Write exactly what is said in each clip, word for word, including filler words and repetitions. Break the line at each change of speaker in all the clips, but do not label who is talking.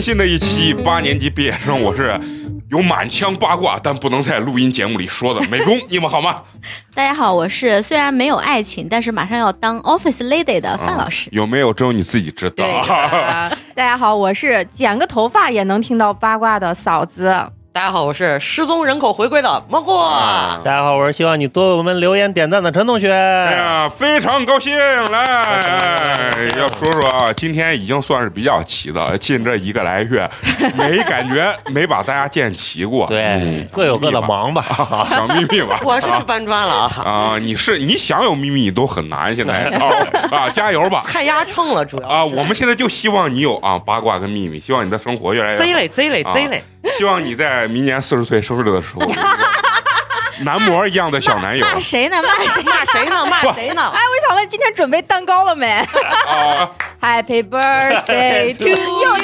新的一期八年级毕业生，我是有满腔八卦但不能在录音节目里说的美工，你们好吗？
大家好，我是虽然没有爱情，但是马上要当 office lady 的范老师。
嗯、有没有只有你自己知道。
呃、大家好，我是剪个头发也能听到八卦的嫂子。
大家好，我是失踪人口回归的蘑菇。
大家好，我是希望你多为我们留言点赞的陈同学。
哎呀，非常高兴！来，哎、要说说啊，今天已经算是比较齐的，近这一个来月，没感觉没把大家见齐过。
对、嗯，各有各的忙吧，
小秘密吧。
我是去搬砖了啊！
啊，你是你想有秘密都很难，现在啊, 啊，加油吧！
太压秤了，主要
啊，我们现在就希望你有啊八卦跟秘密，希望你的生活越来越好。
贼嘞贼嘞贼嘞！
希望你在明年四十岁生日的时候，男模一样的小男友。
骂谁呢？骂谁？
骂谁呢？骂谁呢？
哎，我想问，今天准备蛋糕了没？
啊
Happy birthday to you！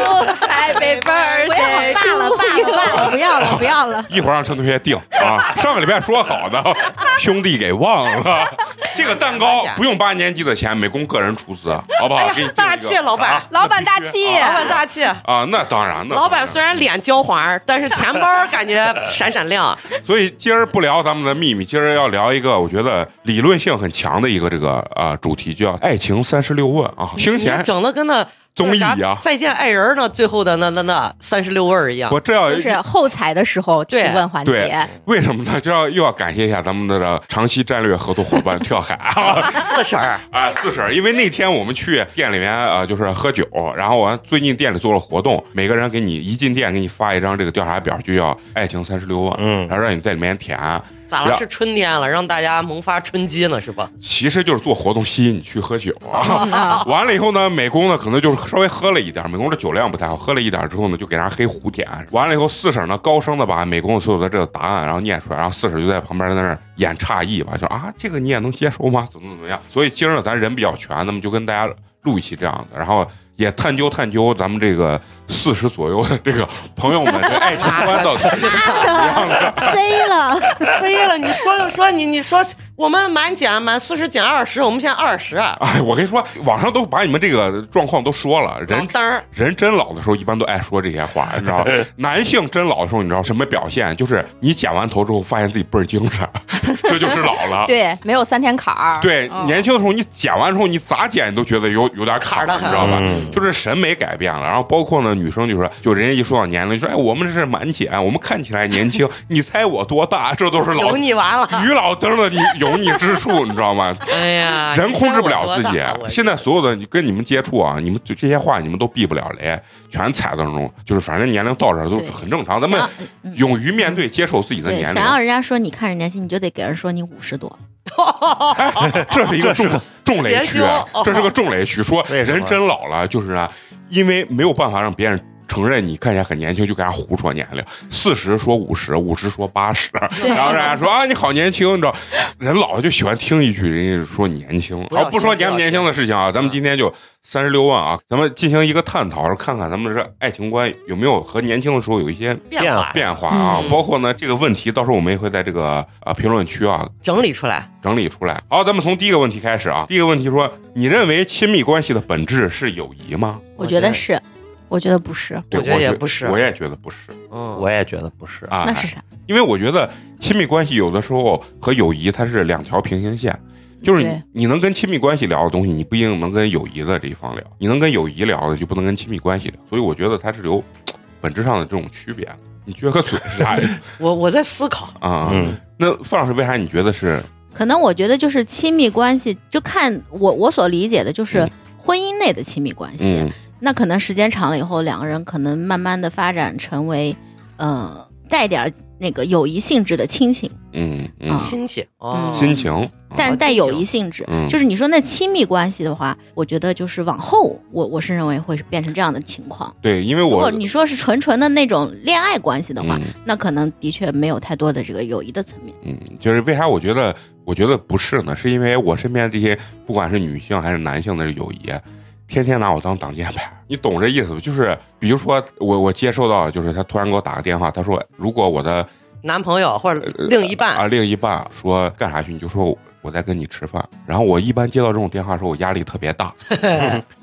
Happy birthday to you！
罢了罢了罢了，不要了不要了。
一会儿让陈同学定啊，上个礼拜说好的，兄弟给忘了。这个蛋糕不用八年级的钱，美工个人出资，好不好？
哎呀，大气，老板，
啊、
老板大气，
老板大气
啊！那当然的。
老板虽然脸焦黄，但是钱包感觉闪闪亮。
所以今儿不聊咱们的秘密，今儿要聊一个我觉得理论性很强的一个这个啊、呃、主题，就叫爱情三十六问啊。听起来
整的跟那
综艺啊，
再见爱人呢，最后的那那那三十六问一样。
我这要
就是后采的时候提问环节。
对，为什么呢？就要又要感谢一下咱们的长期战略合作伙伴跳海啊，
四婶儿
啊，四婶儿。因为那天我们去店里面啊、呃，就是喝酒，然后完最近店里做了活动，每个人给你一进店给你发一张这个调查表，就叫爱情三十六问，嗯，然后让你在里面填。
咋了？是春天了，让大家萌发春机呢，是吧？
其实就是做活动吸引你去喝酒啊。完了以后呢，美工呢可能就是稍微喝了一点，美工这酒量不太好，喝了一点之后呢，就给人家黑胡填。完了以后，四婶呢高声的把美工所有的这个答案然后念出来，然后四婶就在旁边在那儿演诧异吧，就啊这个你也能接受吗？怎么怎么样？所以今儿呢咱人比较全，那么就跟大家录一期这样的，然后也探究探究咱们这个四十左右的这个朋友们这爱情观到底是怎么样的？
飞了，
飞了！你说就说你，你说我们满减满四十减二十，我们现在二十。
哎，我跟你说，网上都把你们这个状况都说了。人人真老的时候，一般都爱说这些话，你知道？男性真老的时候，你知道什么表现？就是你剪完头之后，发现自己倍儿精神，这就是老了。
对，没有三天坎儿。
对、嗯，年轻的时候你剪完之后，你咋剪你都觉得有有点坎儿，你知道吧？
嗯、
就是审美改变了，然后包括呢。女生就说，就人家一说到年龄，就说哎，我们这是满减，我们看起来年轻，你猜我多大？这都是老
有你完了，
于老登的你有你之处，你知道吗？
哎呀，
人控制不了自己。现在所有的跟你们接触啊，你们就这些话你们都避不了雷，全踩当中，就是反正年龄到这儿都很正常。咱们勇于面对，接受自己的年龄。
想要人家说你看着年轻，你就得给人说你五十多。
哎，这是一个重重雷区，这是个重雷区。说人真老了，就是啊。因为没有办法让别人承认你看起来很年轻，就给人家胡说年龄。四十说五十，五十说八十，然后人家说啊你好年轻，你知道，人老了就喜欢听一句人家说年轻。好，不说年不年轻的事情啊，咱们今天就三十六问啊，咱们进行一个探讨，看看咱们这爱情观有没有和年轻的时候有一些
变化
变化啊。嗯、包括呢这个问题，到时候我们也会在这个啊评论区啊
整理出来，
整理出来。好，咱们从第一个问题开始啊。第一个问题说，你认为亲密关系的本质是友谊吗？
我觉得是。我觉得不是，
我觉得也不是，
我也觉得不是，
嗯，我也觉得不是
啊。
那是啥？
因为我觉得亲密关系有的时候和友谊它是两条平行线，就是你你能跟亲密关系聊的东西，你不一定能跟友谊的这一方聊；你能跟友谊聊的，就不能跟亲密关系聊。所以我觉得它是有本质上的这种区别。你撅个嘴是啥？
我我在思考
啊。嗯，那范老师为啥你觉得是？
可能我觉得就是亲密关系，就看我我所理解的就是婚姻内的亲密关系。嗯，那可能时间长了以后，两个人可能慢慢的发展成为，呃，带点那个友谊性质的亲情，
嗯嗯，
亲戚，哦，
亲情，
但是带友谊性质，
嗯，
就是你说那亲密关系的话，我觉得就是往后，我我是认为会变成这样的情况。
对，因为我如
果你说是纯纯的那种恋爱关系的话，嗯，那可能的确没有太多的这个友谊的层面。
嗯，就是为啥我觉得我觉得不是呢？是因为我身边这些不管是女性还是男性的友谊。天天拿我当挡箭牌，你懂这意思吗？就是比如说我我接受到，就是他突然给我打个电话，他说如果我的
男朋友或者另一半、
呃、啊另一半说干啥去，你就说我在跟你吃饭。然后我一般接到这种电话的时候，我压力特别大，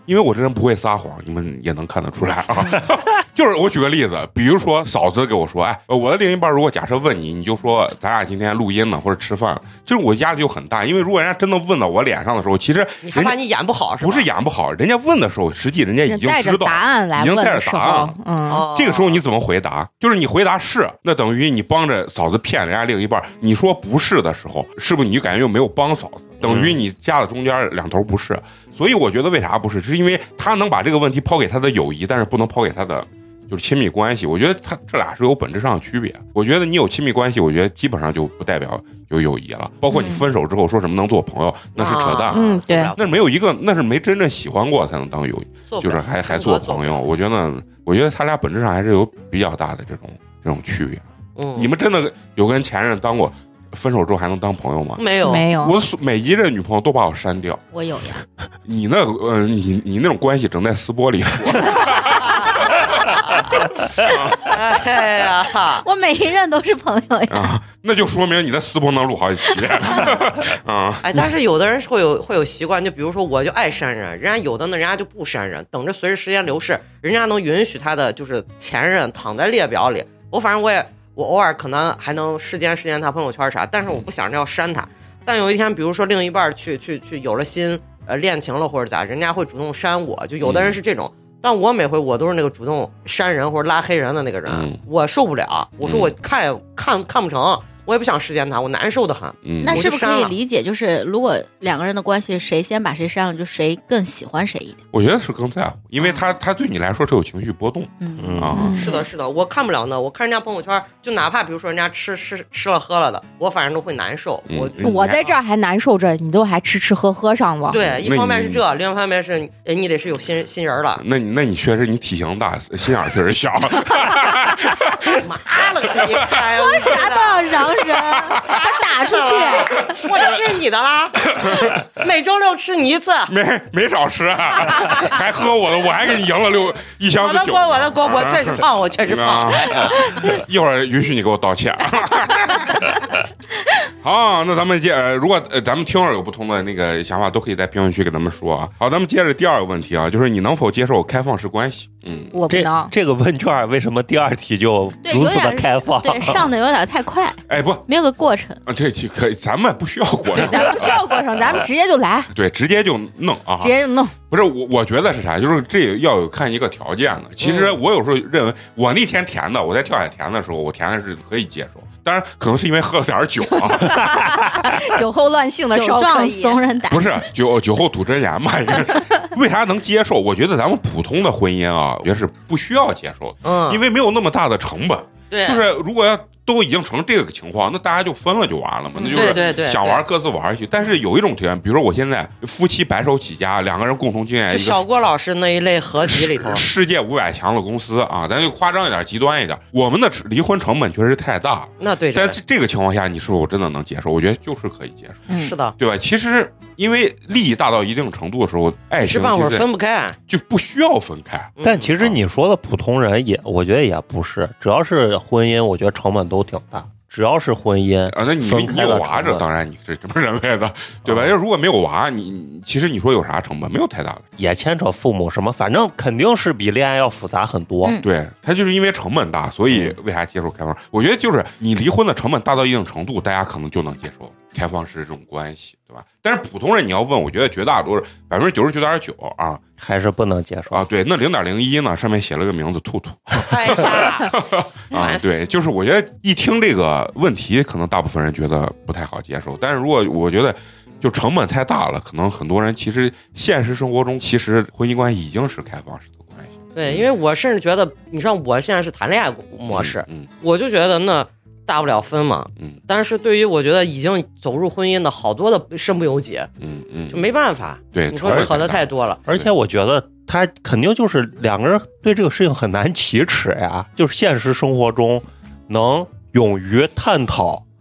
因为我这人不会撒谎，你们也能看得出来啊。就是我举个例子，比如说嫂子给我说，哎，我的另一半如果假设问你，你就说咱俩今天录音呢，或者吃饭，就是我压力就很大，因为如果人家真的问到我脸上的时候，其实
你害怕你演不好是吧？
不是演不好，人家问的时候，实际人家已经
带着
知道，
答案来
已经带
问的时
着答案
候，嗯，
这个时候你怎么回答？就是你回答是，那等于你帮着嫂子骗人家另一半；你说不是的时候，是不是你就感觉又没有帮嫂子？等于你夹了中间两头不是。所以我觉得为啥不是？是因为他能把这个问题抛给他的友谊，但是不能抛给他的就是亲密关系。我觉得他这俩是有本质上的区别。我觉得你有亲密关系，我觉得基本上就不代表有友谊了。包括你分手之后说什么能做朋友，那是扯淡。
嗯，对，
那没有一个，那是没真正喜欢过才能当友谊，就是还还做朋友。我觉得，我觉得他俩本质上还是有比较大的这种这种区别。
嗯，
你们真的有跟前任当过？分手之后还能当朋友吗？
没有，
没有。
我每一任女朋友都把我删掉。
我有呀。
你那呃，你你那种关系整在私播里。
哎呀，
我每一任都是朋友呀。
啊，那就说明你的私播能录好几期。啊，
哎，但是有的人会有会有习惯，就比如说我就爱删人，人家有的呢，人家就不删人，等着随着时间流逝，人家能允许他的就是前任躺在列表里。我反正我也。我偶尔可能还能视奸视奸他朋友圈啥，但是我不想着要删他。但有一天，比如说另一半去去去有了新呃恋情了或者咋，人家会主动删我，就有的人是这种。嗯、但我每回我都是那个主动删人或者拉黑人的那个人，嗯、我受不了。我说我看、嗯、看看不成。我也不想视奸他，我难受的很。
嗯，
那是不是可以理解，就是如果两个人的关系谁先把谁删了，就谁更喜欢谁一点？
我觉得是更在乎，因为他他对你来说是有情绪波动。
嗯
啊，
嗯、是的，是的，我看不了呢。我看人家朋友圈，就哪怕比如说人家吃吃吃了喝了的，我反正都会难受。
嗯、
我
我在这儿还难受着，你都还吃吃喝喝上了。
对，一方面是这，另一方面是你得是有新新人了。
那你那你确实你体型大，心眼确实小。
妈了个你！
说啥都要嚷人。还打出去，
我吃你的啦！每周六吃你一次，
没没少吃，还喝我的，我还给你赢了六一箱子酒。
我的锅，我的锅，我确实胖，我确实胖。
一会儿允许你给我道歉。好，那咱们接，呃、如果、呃、咱们听友有不同的那个想法，都可以在评论区给咱们说啊。好，咱们接着第二个问题啊，就是你能否接受开放式关系？嗯，
我不能。
这个问卷为什么第二题就如此的开放？
对，上的有点太快。
哎，不，
没有个过程。
啊，这可以，咱们不需要过程，
咱们不需要过程，咱们直接就来。
对，直接就弄啊，
直接就弄。
不是我，我觉得是啥？就是这要有看一个条件的。其实我有时候认为，我那天填的，我在跳海填的时候，我填的是可以接受。当然，可能是因为喝了点酒啊，
酒后乱性的时候
酒壮怂人胆。
不是酒酒后吐真言嘛？为啥能接受？我觉得咱们普通的婚姻啊，我觉得是不需要接受的，嗯，因为没有那么大的成本。
对，
就是如果要都已经成这个情况，那大家就分了就完了嘛，那就是想玩各自玩去。但是有一种条件，比如说我现在夫妻白手起家，两个人共同经营一个，
就小郭老师那一类合集里头，
世界五百强的公司啊，咱就夸张一点，极端一点，我们的离婚成本确实太大。
那对，
但这个情况下，你是否真的能接受？我觉得就是可以接受。
嗯、是的，
对吧？其实因为利益大到一定程度的时候，爱情
半会儿分不开，
就不需要分开。
但其实你说的普通人也，我觉得也不是，只要是婚姻，我觉得成本都挺大。只要是婚姻
啊，那你你有娃，这当然你是这么认为的，对吧？要、嗯、如果没有娃，你其实你说有啥成本？没有太大的，
也牵扯父母什么，反正肯定是比恋爱要复杂很多。
嗯、
对，他就是因为成本大，所以为啥接受开放？我觉得就是你离婚的成本大到一定程度，大家可能就能接受开放式这种关系，对吧？但是普通人你要问，我觉得绝大多数百分之九十九点九啊，
还是不能接受
啊。对，那零点零一呢，上面写了个名字兔兔。
哎呀，
啊，对，就是我觉得一听这个问题，可能大部分人觉得不太好接受。但是如果我觉得就成本太大了，可能很多人其实现实生活中，其实婚姻关系已经是开放式的关系。
对，因为我甚至觉得，你像我现在是谈恋爱模式，
嗯，嗯
我就觉得那。大不了分嘛，
嗯，
但是对于我觉得已经走入婚姻的好多的身不由己，
嗯嗯，
就没办法，
对，
你说扯的太多了，
而且我觉得他肯定就是两个人对这个事情很难启齿呀，就是现实生活中能勇于探讨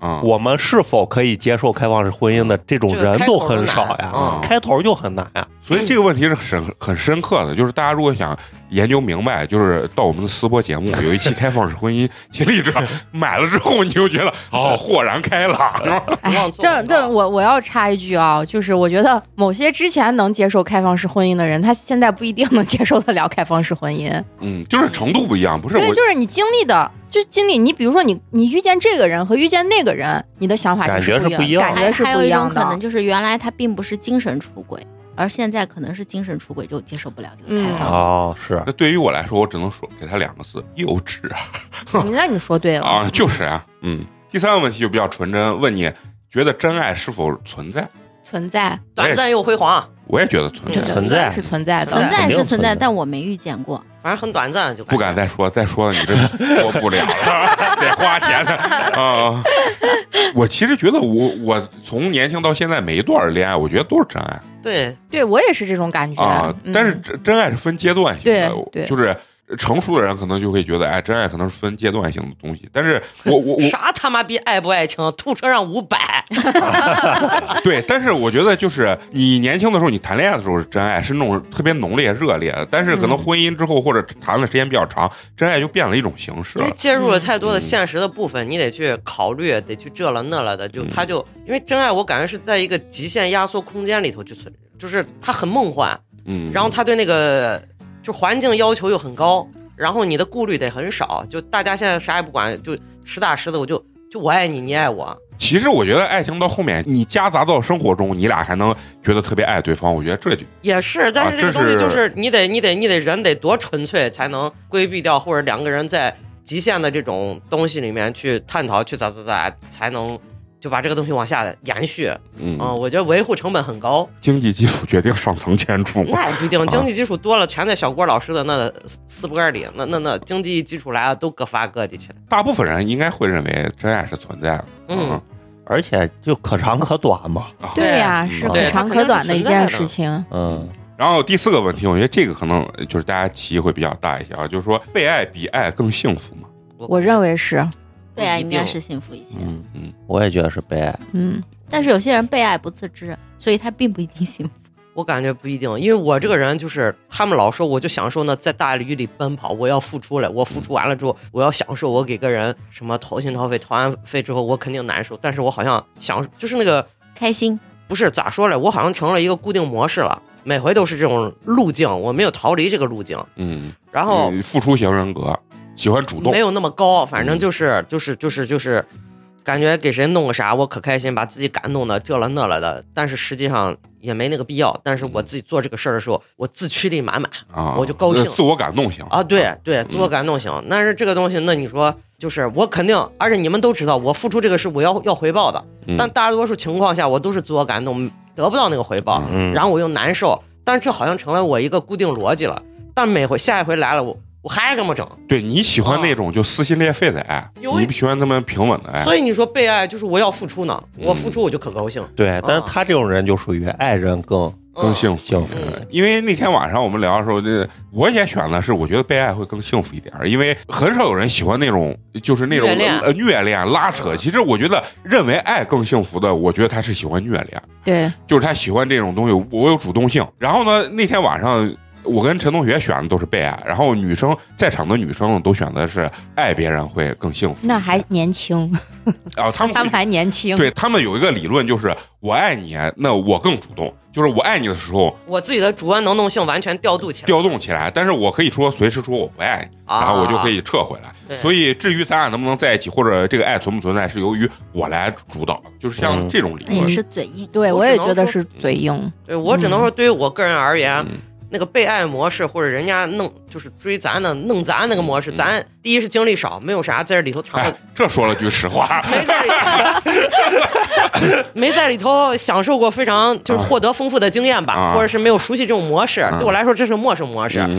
啊，
我们是否可以接受开放式婚姻的这种人都很少呀，
嗯、
开头就很难呀。
所以这个问题是很很深刻的，就是大家如果想研究明白，就是到我们的私播节目有一期开放式婚姻亲历者，买了之后你就觉得哦，豁然开朗。
哎，这这我我要插一句啊，就是我觉得某些之前能接受开放式婚姻的人，他现在不一定能接受得了开放式婚姻。
嗯，就是程度不一样，不是
对，
我
就是你经历的，就是经历。你比如说你你遇见这个人和遇见那个人，你的想法就是不一样，感觉是
还有一种
不一样的。
可能就是原来他并不是精神出轨。而现在可能是精神出轨，就接受不了这个开放。
嗯、哦，是。
那对于我来说，我只能说给他两个字：幼稚啊！
那你说对了
啊，就是啊，嗯。第三个问题就比较纯真，问你觉得真爱是否存在？
存在，
短暂又辉煌。
我也觉得存在，
存在
是存在的，
存在是存在，但我没遇见过。
反正很短暂，就
不敢再说，再说了你这活不了了，得花钱的啊！我其实觉得我我从年轻到现在每一段恋爱，我觉得都是真爱。
对，
对我也是这种感觉
啊。
嗯、
但是真真爱是分阶段性的，
对，对
就是成熟的人可能就会觉得，哎，真爱可能是分阶段性的东西。但是我我我
啥他妈比爱不爱情？吐车上五百。
对，但是我觉得就是你年轻的时候，你谈恋爱的时候是真爱，是那种特别浓烈热烈的。但是可能婚姻之后或者谈的时间比较长，真爱就变了一种形式了。
因为介入了太多的现实的部分，嗯、你得去考虑，得去这了那了的。就他就、嗯、因为真爱，我感觉是在一个极限压缩空间里头去存，就是它很梦幻。嗯，然后他对那个就环境要求又很高。然后你的顾虑得很少，就大家现在啥也不管，就实打实的，我就就我爱你，你爱我。
其实我觉得爱情到后面，你夹杂到生活中，你俩还能觉得特别爱对方，我觉得这就
也是。但是这个东西就是你得你得你得人得多纯粹，才能规避掉，或者两个人在极限的这种东西里面去探讨，去咋咋咋，才能就把这个东西往下延续。嗯，嗯我觉得维护成本很高。
经济基础决定上层建筑，
那也不一定。经济基础多了，全在小郭老师的那四波里，那那那经济基础来了，都各发各的去了。
大部分人应该会认为真爱是存在的。嗯。嗯
而且就可长可短嘛，
对呀、啊，是可长可短的一件事情。
嗯，然后第四个问题，我觉得这个可能就是大家歧义会比较大一些啊，就是说被爱比爱更幸福吗？
我认为是，
被爱应该是幸福一些。
嗯嗯，我也觉得是被爱。
嗯，
但是有些人被爱不自知，所以他并不一定幸福。
我感觉不一定，因为我这个人就是他们老说我就享受呢在大雨里奔跑，我要付出了，我付出完了之后我要享受，我给个人什么掏心掏肺，掏完肺之后我肯定难受，但是我好像享就是那个
开心，
不是咋说嘞，我好像成了一个固定模式了，每回都是这种路径，我没有逃离这个路径。嗯，然后
付出型人格，喜欢主动，
没有那么高，反正就是就是就是就是感觉给谁弄个啥我可开心，把自己感动的这了那了的，但是实际上也没那个必要。但是我自己做这个事儿的时候，我自驱力满满啊，我就高兴，
自我感动型
啊，对对，自我感动型。但是这个东西，那你说就是我肯定，而且你们都知道，我付出这个是我要要回报的，但大多数情况下我都是自我感动，得不到那个回报，然后我又难受。但是这好像成了我一个固定逻辑了。但每回下一回来了，我。我还这么整，
对你喜欢那种就撕心裂肺的爱，哦、你不喜欢那么平稳的爱。
所以你说被爱就是我要付出呢，嗯、我付出我就可高兴。
对，嗯、但是他这种人就属于爱人更、
嗯、更幸福。幸福、嗯，因为那天晚上我们聊的时候，这我也选的是，我觉得被爱会更幸福一点，因为很少有人喜欢那种就是那种
虐恋、
呃、虐恋拉扯。其实我觉得认为爱更幸福的，我觉得他是喜欢虐恋，
对，
就是他喜欢这种东西，我有主动性。然后呢，那天晚上。我跟陈同学选的都是被爱，然后女生在场的女生都选的是爱别人会更幸福。
那还年轻
啊，他们
他们还年轻。
对，他们有一个理论就是我爱你，那我更主动，就是我爱你的时候，
我自己的主观能动性完全调度起来，
调动起来。但是我可以说随时说我不爱你，啊、然后我就可以撤回来。所以至于咱俩能不能在一起，或者这个爱存不存在，是由于我来主导的，就是像这种理论。
也、嗯、是嘴硬，
对我也觉得是嘴硬。
对我只能说，对于我个人而言。嗯那个被爱模式，或者人家弄就是追咱的弄咱那个模式，嗯、咱第一是精力少，没有啥在这里头尝、
哎。这说了句实话，
没在里头，没在里头享受过非常就是获得丰富的经验吧，啊、或者是没有熟悉这种模式。啊、对我来说，这是陌生模式。嗯、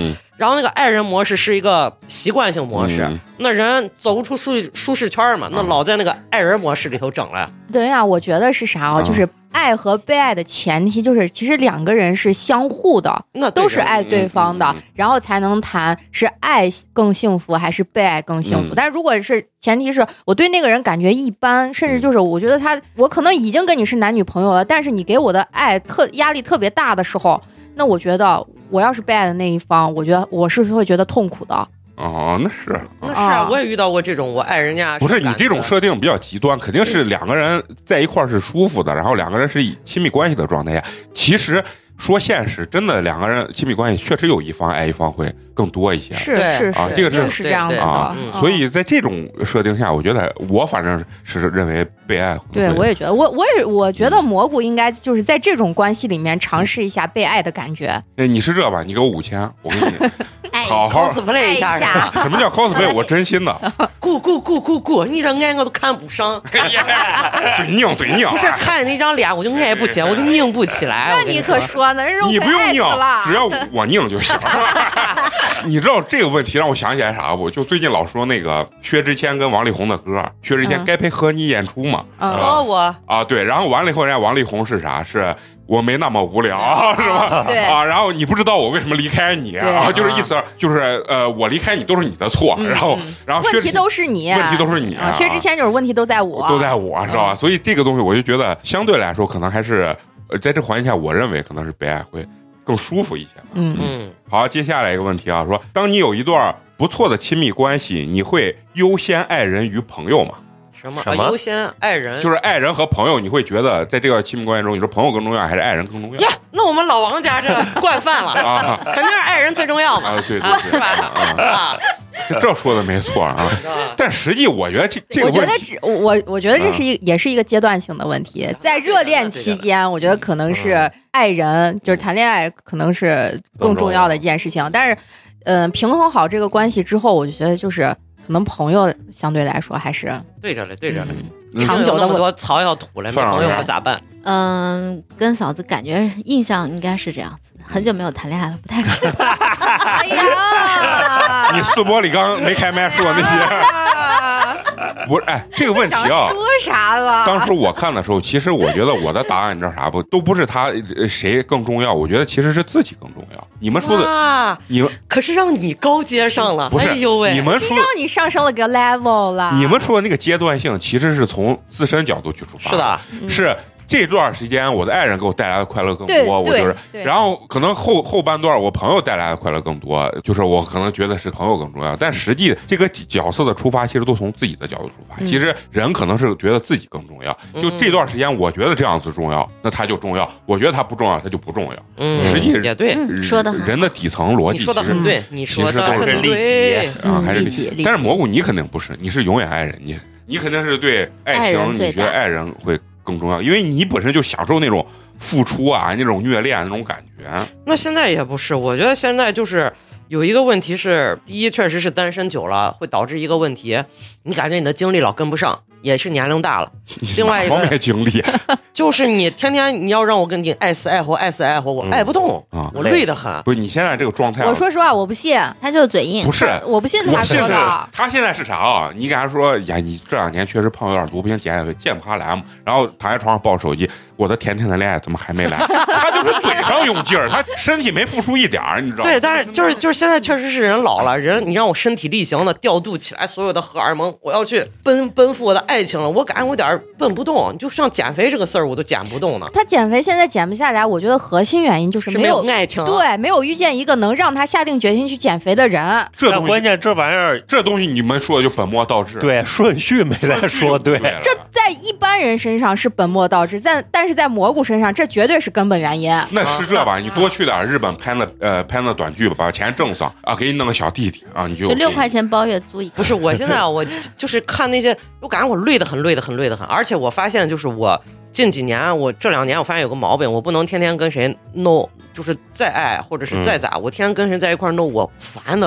然后那个爱人模式是一个习惯性模式，
嗯、
那人走不出舒舒适圈嘛，那老在那个爱人模式里头整了。
对呀、啊，我觉得是啥啊？就是爱和被爱的前提就是，其实两个人是相互的，
那
都是爱对方的，
嗯嗯嗯、
然后才能谈是爱更幸福还是被爱更幸福。嗯、但是如果是前提是我对那个人感觉一般，甚至就是我觉得他，我可能已经跟你是男女朋友了，但是你给我的爱特压力特别大的时候，那我觉得我要是被爱的那一方，我觉得我是会觉得痛苦的。
哦，那是，
那是啊，我也遇到过这种，我爱人家
不是你这种设定比较极端，肯定是两个人在一块儿是舒服的，然后两个人是以亲密关系的状态下，其实说现实，真的两个人亲密关系确实有一方爱一方会更多一些，
是是是，
啊，这个是
是这样子的
啊，
嗯、
所以在这种设定下，我觉得我反正是认为被爱，
对我也觉得，我我也我觉得蘑菇应该就是在这种关系里面尝试一下被爱的感觉。
哎，你是这吧？你给我五千，我给你。好好
cosplay 一下，
什么叫 cosplay？ 我真心的，
顾顾顾顾顾，你这爱我都看不上，
嘴拧嘴拧，
不是看你那张脸我就爱不起来，我就拧不起来。
那你可说呢？
你不用拧，只要我拧就行。你知道这个问题让我想起来啥不？就最近老说那个薛之谦跟王力宏的歌，薛之谦该配合你演出嘛？
哦，我
啊对，然后完了以后，人家王力宏是啥？是。我没那么无聊，是吧？
对
啊，然后你不知道我为什么离开你啊，就是意思就是呃，我离开你都是你的错，
嗯、
然后然后
问题都是你，
问题都是你
啊。薛之谦就是问题都在我，
都在我是吧？嗯、所以这个东西我就觉得相对来说，可能还是呃，在这环境下，我认为可能是被爱会更舒服一些。
嗯
嗯。
好，接下来一个问题啊，说当你有一段不错的亲密关系，你会优先爱人于朋友吗？
什么？什么？优先爱人，
就是爱人和朋友，你会觉得在这个亲密关系中，你说朋友更重要还是爱人更重要？
呀，那我们老王家这惯犯了啊，肯定是爱人最重要嘛，
啊，对对对，
是吧？啊，
这说的没错啊。但实际我觉得这这个
我觉得只我我觉得这是一、啊、也是一个阶段性的问题，在热恋期间，我觉得可能是爱人就是谈恋爱可能是更重要的一件事情，但是嗯、呃，平衡好这个关系之后，我就觉得就是。可能朋友相对来说还是
对着嘞，对着嘞，
嗯、长久的
那么多草要吐了，没朋友可咋办？
嗯，跟嫂子感觉印象应该是这样子，很久没有谈恋爱了，不太知道。
哎呀，
你四波里刚没开麦说那些，不是哎，这个问题啊，
说啥了？
当时我看的时候，其实我觉得我的答案你知道啥不？都不是他谁更重要，我觉得其实是自己更重要。你们说的，你们
可是让你高阶上了，
不是？
哎呦喂，
你们说
让你上升了个 level 了。
你们说的那个阶段性，其实是从自身角度去出发。
是的，
嗯、
是。这段时间我的爱人给我带来的快乐更多，我就是，然后可能后后半段我朋友带来的快乐更多，就是我可能觉得是朋友更重要，但实际这个角色的出发其实都从自己的角度出发，嗯、其实人可能是觉得自己更重要，就这段时间我觉得这样子重要，那他就重要，我觉得他不重要，他就不重要。
嗯，
实际
也对，
嗯、说的
人的底层逻辑，
你说的很对，你说的很
对
啊，还是
理解。
但是蘑菇你肯定不是，你是永远爱人，你你肯定是对爱情，你觉得爱人会更重要，因为你本身就享受那种付出啊，那种虐恋那种感觉。
那现在也不是，我觉得现在就是有一个问题是，第一，确实是单身久了会导致一个问题，你感觉你的精力老跟不上，也是年龄大了。另外一个
方面精力，
就是你天天你要让我跟你爱死爱活爱死爱活，我爱不动，
嗯、
我累得很。
不是你现在这个状态，
我说实话，我不信，
他就是嘴硬。
不是，
我不信他说的。
他现在是啥啊？你给他说呀，你这两年确实胖有点多，不行减减肥，见不下来嘛。然后躺在床上抱手机，我的甜甜的恋爱怎么还没来？他就是嘴上用劲儿，他身体没付出一点儿，你知道吗？
对，但是就是就是现在确实是人老了，人你让我身体力行的调度起来所有的荷尔蒙，我要去奔奔赴我的爱情了，我感觉我有点奔不动，就像减肥这个事儿我都减不动呢。
他减肥现在减不下来，我觉得核心原因就是没有
爱情，
对，没有遇见一个能让他下定决心去减肥的人。
这
关键这玩意儿，
这东西你们说的就本末倒置。
对，顺序没在说对。
这在一般人身上是本末倒置，在但是在蘑菇身上，这绝对是根本原因。
那是这吧？你多去点日本拍那呃拍那短剧吧，把钱挣上啊，给你弄个小弟弟啊，你就
就六块钱包月租一个。
不是，我现在我就是看那些，我感觉我累得很，累得很，累得很，而且我发现就是我。近几年，我这两年我发现有个毛病，我不能天天跟谁 no， 就是再爱或者是再咋，嗯、我天天跟谁在一块 no， 我烦得很。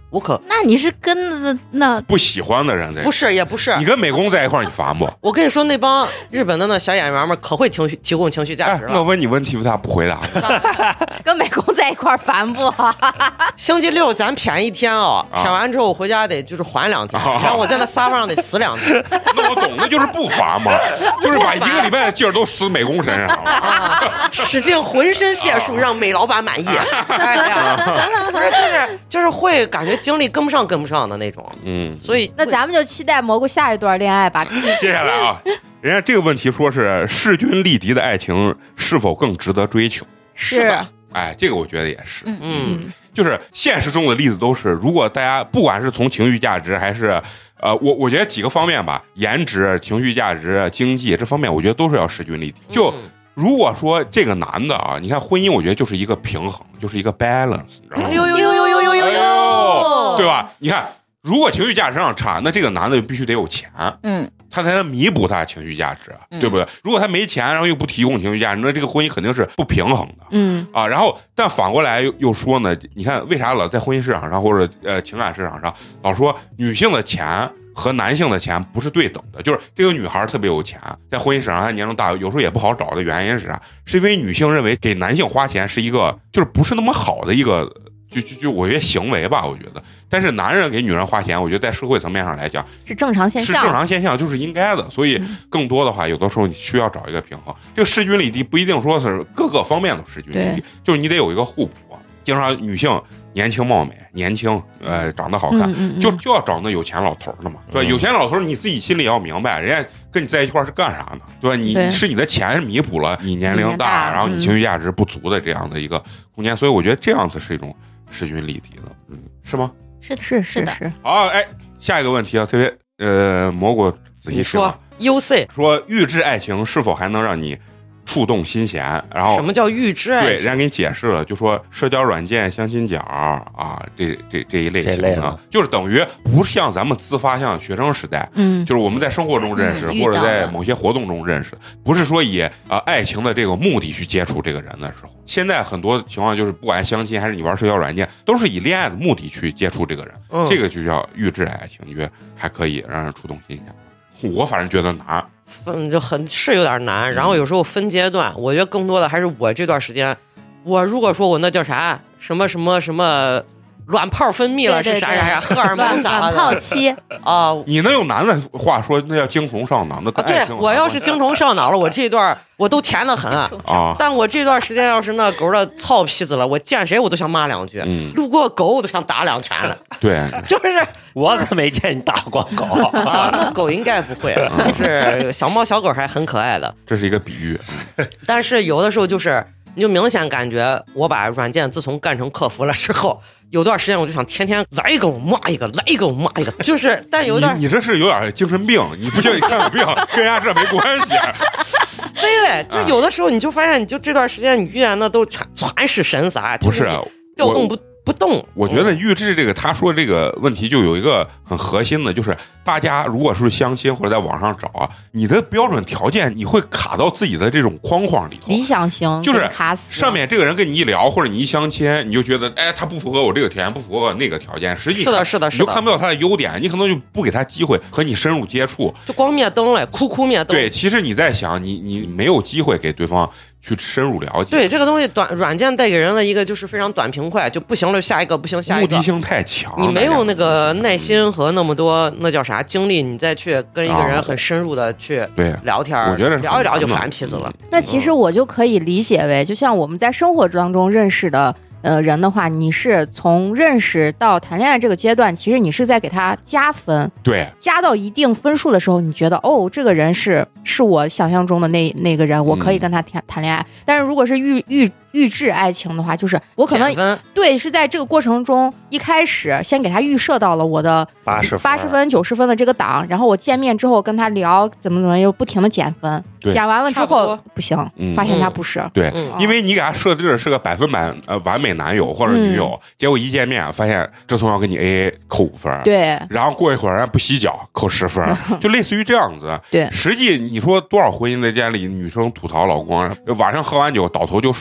我可
那你是跟那那
不喜欢的人在
不是也不是
你跟美工在一块儿，你烦不？
我跟你说，那帮日本的那小演员们可会情绪提供情绪价值了。
哎、我问你问题，他不回答。
跟美工在一块儿烦不？
星期六咱谝一天哦，
啊
谝完之后回家得就是缓两天，然后我在那沙发上得死两天。
那我懂，那就是不烦嘛，就是把一个礼拜的劲儿都死美工身上了。
啊，使尽浑身解数让美老板满意。哎呀，不是，就是就是会感觉精力跟不上跟不上的那种。
嗯，
所以
那咱们就期待蘑菇下一段恋爱吧。
接下来啊，人家这个问题说是势均力敌的爱情是否更值得追求？
是
的，
哎，这个我觉得也是。
嗯
嗯，
就是现实中的例子都是，如果大家不管是从情绪价值还是呃，我我觉得几个方面吧，颜值、情绪价值、经济这方面，我觉得都是要势均力敌。就、
嗯
如果说这个男的啊，你看婚姻，我觉得就是一个平衡，就是一个 balance， 你知道吗？
哎呦呦呦呦呦呦呦
哎
呦，
呦，对吧？你看，如果情绪价值上差，那这个男的就必须得有钱，
嗯
他才能弥补他情绪价值，对不对？如果他没钱，然后又不提供情绪价值，那这个婚姻肯定是不平衡的。
嗯
啊，然后但反过来又又说呢，你看为啥老在婚姻市场上或者呃情感市场上老说女性的钱和男性的钱不是对等的？就是这个女孩特别有钱，在婚姻市场她年龄大，有时候也不好找的原因是啥？是因为女性认为给男性花钱是一个就是不是那么好的一个。就就就我觉得行为吧，我觉得，但是男人给女人花钱，我觉得在社会层面上来讲
是正常现
是
象，
正常现象，就是应该的。所以更多的话，有的时候你需要找一个平衡。这个势均力敌不一定说是各个方面都势均力敌，就是你得有一个互补。经常女性年轻貌美，年轻呃长得好看，
嗯嗯嗯
就就要找那有钱老头的嘛，对吧？
嗯
有钱老头你自己心里要明白，人家跟你在一块儿是干啥呢？对吧？你
对
是你的钱弥补了你年龄
年龄大
然后你
嗯
情绪价值不足的这样的一个空间，所以我觉得这样子是一种势均力敌的，嗯，是吗？
是
是
是的，
是是，
好，哎，下一个问题啊，特别呃，蘑菇仔细听
你说
啊
U C
说预制爱情是否还能让你触动心弦？然后
什么叫预知爱
对，人
情？
家给你解释了，就说社交软件、相亲角啊，这这这一类型的
这类的，
就是等于不像咱们自发，像学生时代，
嗯
就是我们在生活中认识，
嗯
或者在
遇到的
某些活动中认识，不是说以啊、呃爱情的这个目的去接触这个人的时候。现在很多情况就是，不管相亲还是你玩社交软件，都是以恋爱的目的去接触这个人，
嗯，
这个就叫预制爱情。你觉得还可以让人触动心弦？我反正觉得难。
分就很是有点难。然后有时候分阶段，我觉得更多的还是我这段时间，我如果说我那叫啥什么什么什么卵泡分泌了
对对
是啥啥啥，荷尔蒙咋
卵
了的
泡期，
啊？
你能用男的话说，那叫精虫上脑，那跟
啊，对
爱情有啥
我要
关系
是精虫上脑了，我这段我都甜的很。
啊，
但我这段时间要是那狗的操坯子了，我见谁我都想骂两句，
嗯，
路过狗我都想打两拳了，
对，
就是
我可没见你打过狗。
啊，那狗应该不会，就是小猫小狗还很可爱的，
这是一个比喻。
但是有的时候就是你就明显感觉我把软件自从干成客服了之后，有段时间我就想天天来一个我骂一个，来一个我骂一个，就是但有点
你你这是有点精神病，你不信你看个病，跟人家这没关系。
对嘞，就有的时候你就发现，你就这段时间你遇见的都全全是神撒，
不是
就调动不不动。
我觉得预制这个他说这个问题就有一个很核心的，就是大家如果是相亲或者在网上找啊，你的标准条件你会卡到自己的这种框框里头。
理想型
就是
给卡死
上面这个人跟你一聊，或者你一相亲，你就觉得，哎，他不符合我这个条件，不符合我那个条件。实际
是的，是的，
你就
是的，
看不到他的优点，你可能就不给他机会和你深入接触。
就光灭灯了，哭哭灭灯。
对，其实你在想，你你没有机会给对方去深入了解。
对，这个东西短软件带给人的一个就是非常短平快，就不行了下一个，不行下一个
目的。性太强，
你没有那个耐心和那么多那叫啥精力，你再去跟一个人
啊
很深入的去
对
聊天儿，
我觉得是
聊一聊就
很难的
烦皮子了。
那其实我就可以理解为，就像我们在生活当中认识的呃人的话，你是从认识到谈恋爱这个阶段，其实你是在给他加分，
对
加到一定分数的时候，你觉得哦，这个人是是我想象中的那那个人，我可以跟他谈谈恋爱。但是如果是预预预制爱情的话，就是我可能
减分
对是在这个过程中一开始先给他预设到了我的
八十
八十分九十分的这个档，然后我见面之后跟他聊怎么怎么又不停的减分，
对
减完了之后
差不多
不行，
嗯
发现他不是。
对，
嗯
因为你给他设置的是个百分百呃完美男友或者女友，结果一见面发现这从要给你 A A 扣五分，
对
然后过一会儿人家不洗脚扣十分，就类似于这样子。
对
实际你说多少婚姻在家里，女生吐槽老公晚上喝完酒倒头就睡，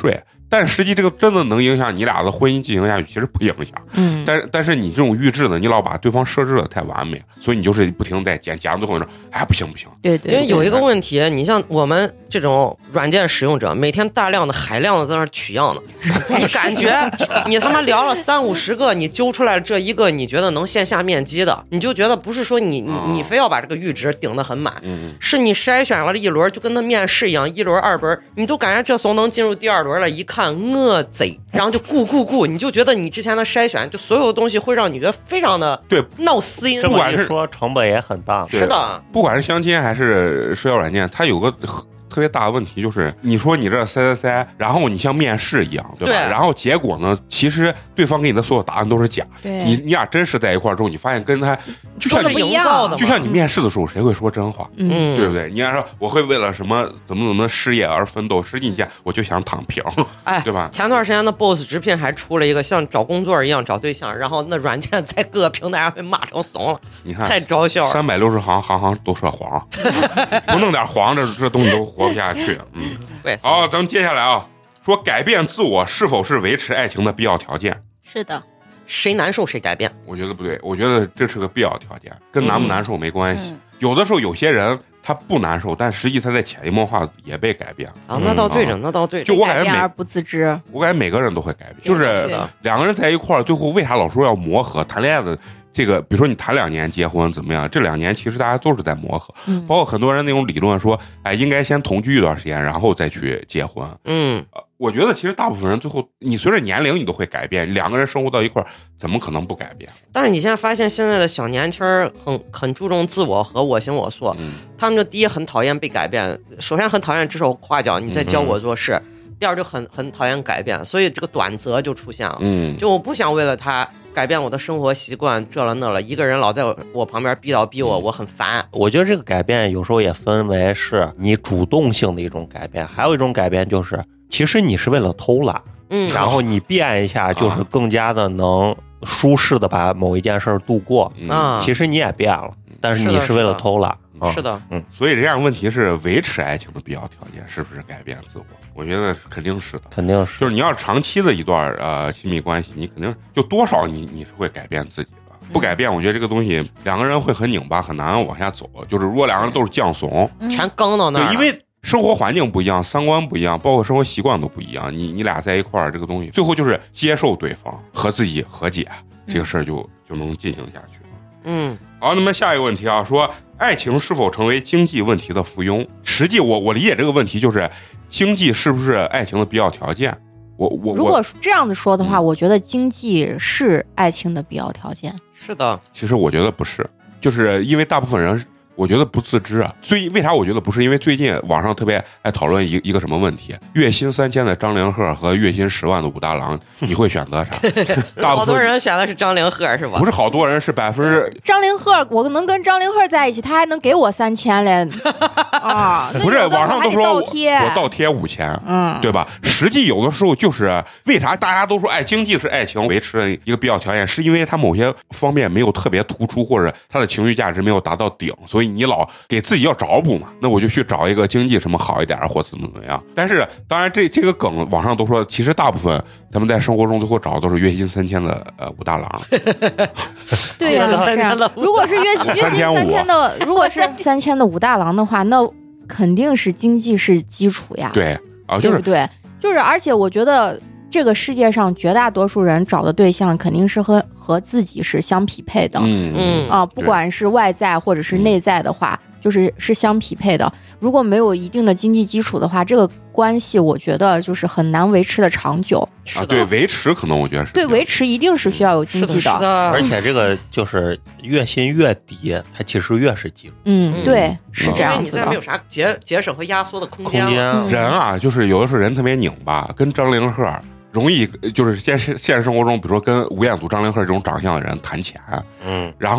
但实际这个真的能影响你俩的婚姻进行下去，其实不影响。
嗯，
但是但是你这种预制呢，你老把对方设置的太完美，所以你就是不停在讲讲最后说，哎，不行不行。
对对，
因为有一个问题，你像我们这种软件使用者，每天大量的海量的在那儿取样的，你感觉你他妈聊了三五十个，你揪出来这一个你觉得能线下面基的，你就觉得不是说你你你非要把这个阈值顶得很满，
嗯，
是你筛选了一轮，就跟那面试一样，一轮二轮，你都感觉这怂能进入第二轮了，一看我贼，然后就顾顾顾，你就觉得你之前的筛选，就所有的东西会让你觉得非常的
对
闹心。
这么一说，成本也很大。
是的，
不管是相亲还是社交软件，它有个特别大的问题，就是你说你这塞塞塞，然后你像面试一样，对吧？
对
然后结果呢，其实对方给你的所有答案都是假。
对
你你俩真实在一块儿之后，你发现跟他就像
说的
你
不一样的嘛，
就像你面试的时候，谁会说真话？
嗯，
对不对？你要说我会为了什么怎么怎么事业而奋斗，实际上我就想躺平，
哎，
对吧？
前段时间的 B O S S 直聘还出了一个像找工作一样找对象，然后那软件在各个平台上被骂成怂了，
你看
太招笑了。
三百六十行，行行都说黄，不弄点黄，这这东西都活不下去。嗯，
对，
好，咱们接下来啊，说改变自我是否是维持爱情的必要条件？
是的，
谁难受谁改变。
我觉得不对，我觉得这是个必要条件，跟难不难受没关系。
嗯
有的时候有些人他不难受，但实际他在潜移默化也被改变
啊，那倒对着，
嗯
那倒对着。
就我感觉每
改变而不自知，
我感觉每个人都会改变，就是
对
两个人在一块儿，最后为啥老说要磨合？谈恋爱的这个，比如说你谈两年结婚怎么样？这两年其实大家都是在磨合，
嗯
包括很多人那种理论说，哎，应该先同居一段时间，然后再去结婚。
嗯，
我觉得其实大部分人最后，你随着年龄你都会改变，两个人生活到一块儿，怎么可能不改变？
但是你现在发现现在的小年轻儿很很注重自我和我行我素，
嗯，
他们就第一很讨厌被改变，首先很讨厌指手画脚，你在教我做事；第二就很很讨厌改变，所以这个短则就出现了。
嗯，
就我不想为了他改变我的生活习惯，这了那了，一个人老在我旁边逼叨逼我，我很烦。
我觉得这个改变有时候也分为是你主动性的一种改变，还有一种改变就是其实你是为了偷懒，
嗯，
然后你变一下，就是更加的能舒适的把某一件事儿度过。
嗯
啊，
其实你也变了，但是你是为了偷懒。啊
是的，
嗯，
所以这样的问题是维持爱情的必要条件，是不是改变自我？我觉得肯定是的。
肯定是。
就是你要长期的一段呃亲密关系，你肯定就多少你你是会改变自己的。不改变，我觉得这个东西两个人会很拧巴，很难往下走。就是如果两个人都是犟怂，
全刚到那儿了，
对，因为生活环境不一样，三观不一样，包括生活习惯都不一样。你你俩在一块儿，这个东西最后就是接受对方和自己和解，这个事儿就就能进行下去。
嗯，
好，那么下一个问题啊，说爱情是否成为经济问题的附庸？实际我我理解这个问题就是经济是不是爱情的必要条件？我我
如果
我
这样子说的话，我觉得经济是爱情的必要条件。
是的，
其实我觉得不是，就是因为大部分人我觉得不自知啊。最为啥我觉得不是？因为最近网上特别爱讨论一一个什么问题：月薪三千的张凌赫和月薪十万的武大郎，你会选择啥？大部分
好多人选的是张凌赫是吧？
不是好多人是百分之
张凌赫，我能跟张凌赫在一起，他还能给我三千嘞啊！
不是网上都说我
倒贴，
我倒贴五千，
嗯，
对吧？实际有的时候就是为啥大家都说哎，经济是爱情维持的一个必要条件，是因为他某些方面没有特别突出，或者他的情绪价值没有达到顶，所以你老给自己要找补嘛，那我就去找一个经济什么好一点或怎么怎么样。但是当然这这个梗网上都说，其实大部分咱们在生活中最后找的都是月薪三千的呃武大郎。
对呀、
月薪
是啊
三千的。
如果是月薪月薪三千的，如果是三千的武大郎的话，那肯定是经济是基础呀，
对啊，就是
对不对？就是而且我觉得这个世界上绝大多数人找的对象肯定是和和自己是相匹配的，
嗯
嗯
啊，不管是外在或者是内在的话，就是是相匹配的。如果没有一定的经济基础的话，这个关系我觉得就是很难维持的长久。
啊，对维持可能我觉得是
对，维持一定是需要有经济
是的，是的，
而且这个就是月薪越低，它其实越是基础
嗯，
嗯
对，是这
因为
样子的
你再没有。啥节节省和压缩的空
空
间了。
间。
嗯
人啊，就是有的时候人特别拧巴，跟张凌赫容易就是现实现实生活中，比如说跟吴彦祖、张凌赫这种长相的人谈钱，
嗯，
然后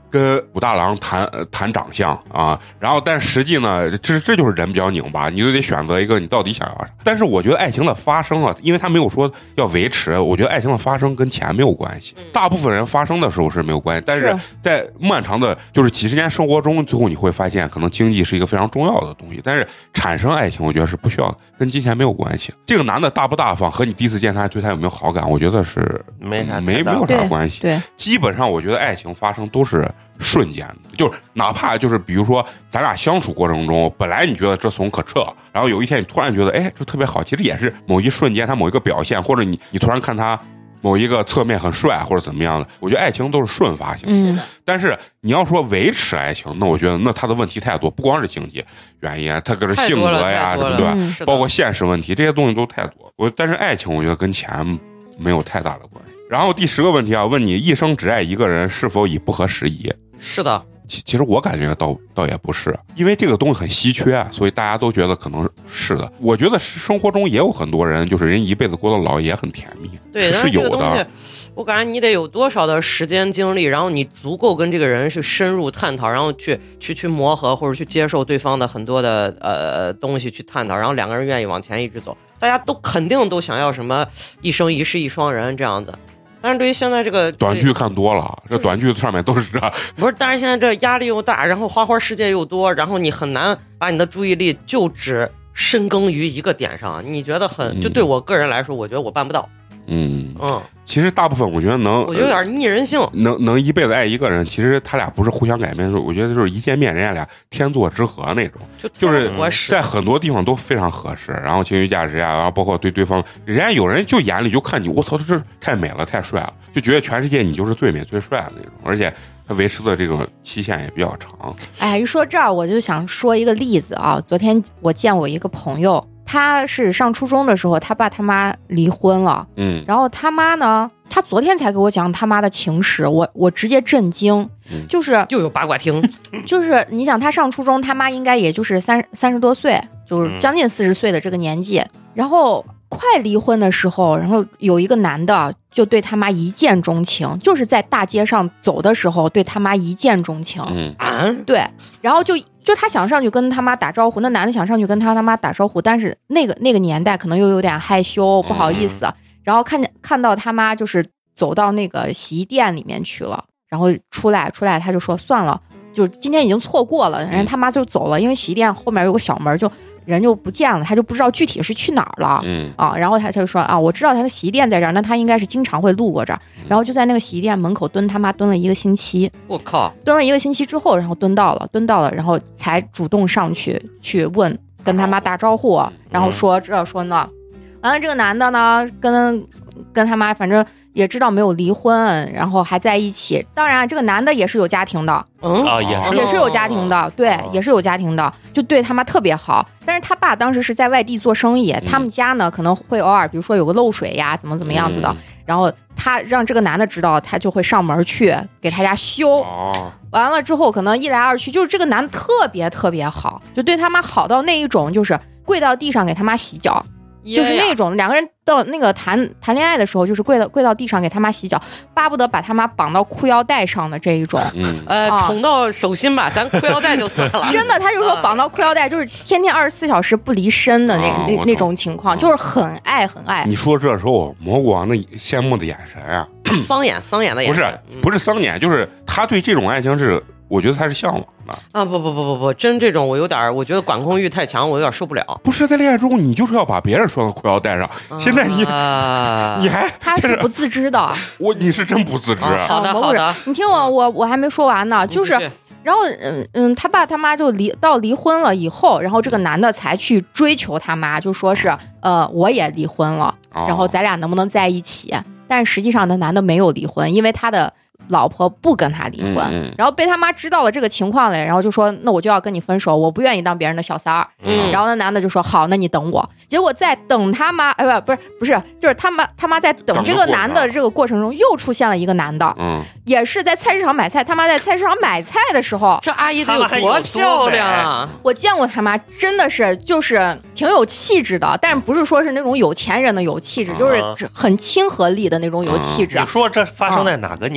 跟武大郎谈谈长相啊，然后但实际呢，这这就是人比较拧巴，你就得选择一个你到底想要啥。但是我觉得爱情的发生啊，因为他没有说要维持，我觉得爱情的发生跟钱没有关系。大部分人发生的时候是没有关系，但是在漫长的就是几十年生活中，最后你会发现，可能经济是一个非常重要的东西。但是产生爱情，我觉得是不需要跟金钱没有关系。这个男的大不大方和你第一次见他对他有没有好感，我觉得是
没啥
没没有啥关系。
对，
基本上我觉得爱情发生都是瞬间的，就是哪怕就是比如说咱俩相处过程中，本来你觉得这怂可撤，然后有一天你突然觉得哎这特别好，其实也是某一瞬间他某一个表现，或者你你突然看他某一个侧面很帅或者怎么样的，我觉得爱情都是瞬发性的。嗯，但是你要说维持爱情，那我觉得那他的问题太多，不光是经济原因，他可是性格呀什么对吧、嗯、包括现实问题，这些东西都太多。我但是爱情我觉得跟钱没有太大的关系。然后第十个问题啊，问你一生只爱一个人是否已不合时宜？
是的，
其其实我感觉倒倒也不是，因为这个东西很稀缺，所以大家都觉得可能是的。我觉得生活中也有很多人，就是人一辈子过到老也很甜蜜，
对，
是有的。
我感觉你得有多少的时间精力，然后你足够跟这个人去深入探讨，然后去去去磨合，或者去接受对方的很多的呃东西去探讨，然后两个人愿意往前一直走。大家都肯定都想要什么一生一世一双人这样子。但是对于现在这个
短剧看多了，这短剧上面都是这，
不是？但是现在这压力又大，然后花花世界又多，然后你很难把你的注意力就只深耕于一个点上。你觉得很，就对我个人来说，我觉得我办不到。
嗯
嗯，
其实大部分我觉得能，
我觉得有点逆人性。
能能一辈子爱一个人，其实他俩不是互相改变，我觉得就是一见面人家俩天作之合那种，
就
就是在很多地方都非常合适，然后情绪价值啊，然后包括对对方，人家有人就眼里就看你，我操，这是太美了，太帅了，就觉得全世界你就是最美最帅的那种，而且他维持的这个期限也比较长。
哎，一说这儿我就想说一个例子啊，昨天我见我一个朋友。他是上初中的时候，他爸他妈离婚了，嗯，然后他妈呢，他昨天才给我讲他妈的情史，我我直接震惊，嗯、就是
又有八卦听，
就是你想他上初中，他妈应该也就是三三十多岁，就是将近四十岁的这个年纪，嗯、然后快离婚的时候，然后有一个男的就对他妈一见钟情，就是在大街上走的时候对他妈一见钟情，
嗯
啊，
对，然后就。就他想上去跟他妈打招呼，那男的想上去跟他他妈打招呼，但是那个那个年代可能又有点害羞，不好意思。嗯、然后看见看到他妈就是走到那个洗衣店里面去了，然后出来出来他就说算了，就今天已经错过了，人家他妈就走了，因为洗衣店后面有个小门，就人就不见了，他就不知道具体是去哪儿了。嗯啊，然后他就说啊，我知道他的洗衣店在这儿，那他应该是经常会路过这儿，然后就在那个洗衣店门口蹲他妈蹲了一个星期。
我靠，
蹲了一个星期之后，然后蹲到了，蹲到了，然后才主动上去去问，跟他妈打招呼，然后说这说那，完了这个男的呢，跟跟他妈反正也知道没有离婚，然后还在一起。当然，这个男的也是有家庭的，
嗯
啊，也是
也是有家庭的，对，也是有家庭的，就对他妈特别好。但是他爸当时是在外地做生意，他们家呢可能会偶尔，比如说有个漏水呀，怎么怎么样子的，然后他让这个男的知道，他就会上门去给他家修。完了之后，可能一来二去，就是这个男的特别特别好，就对他妈好到那一种，就是跪到地上给他妈洗脚。就是那种两个人到那个谈谈恋爱的时候，就是跪到跪到地上给他妈洗脚，巴不得把他妈绑到裤腰带上的这一种。
嗯，
呃，宠到手心吧，咱裤腰带就算了。
真的，他就说绑到裤腰带，就是天天二十四小时不离身的那、啊、那那种情况，就是很爱很爱。
你说这时候蘑菇王那羡慕的眼神啊，
桑眼桑眼的眼神，
不是不是桑眼，就是他对这种爱情是。我觉得他是向往的
啊！不不不不不，真这种我有点，我觉得管控欲太强，我有点受不了。
不是在恋爱中，你就是要把别人拴到裤腰带上。啊、现在你、啊、你还
他是不自知的，
我你是真不自知。
啊、好的好的，
你听我我我还没说完呢，就是然后嗯嗯，他爸他妈就离到离婚了以后，然后这个男的才去追求他妈，就说是呃我也离婚了，然后咱俩能不能在一起？但实际上那男的没有离婚，因为他的。老婆不跟他离婚、嗯、然后被他妈知道了这个情况了，然后就说那我就要跟你分手，我不愿意当别人的小三儿、嗯、然后那男的就说好，那你等我。结果在等他妈哎不不是不是就是他妈他妈在等这个男的这个过程中又出现了一个男的，嗯，也是在菜市场买菜，他妈在菜市场买菜的时候，
这阿姨得有多漂亮啊！
我见过他妈，真的是就是挺有气质的，但是不是说是那种有钱人的有气质、嗯、就是很亲和力的那种有气质、
嗯、你说这发生在哪个年代？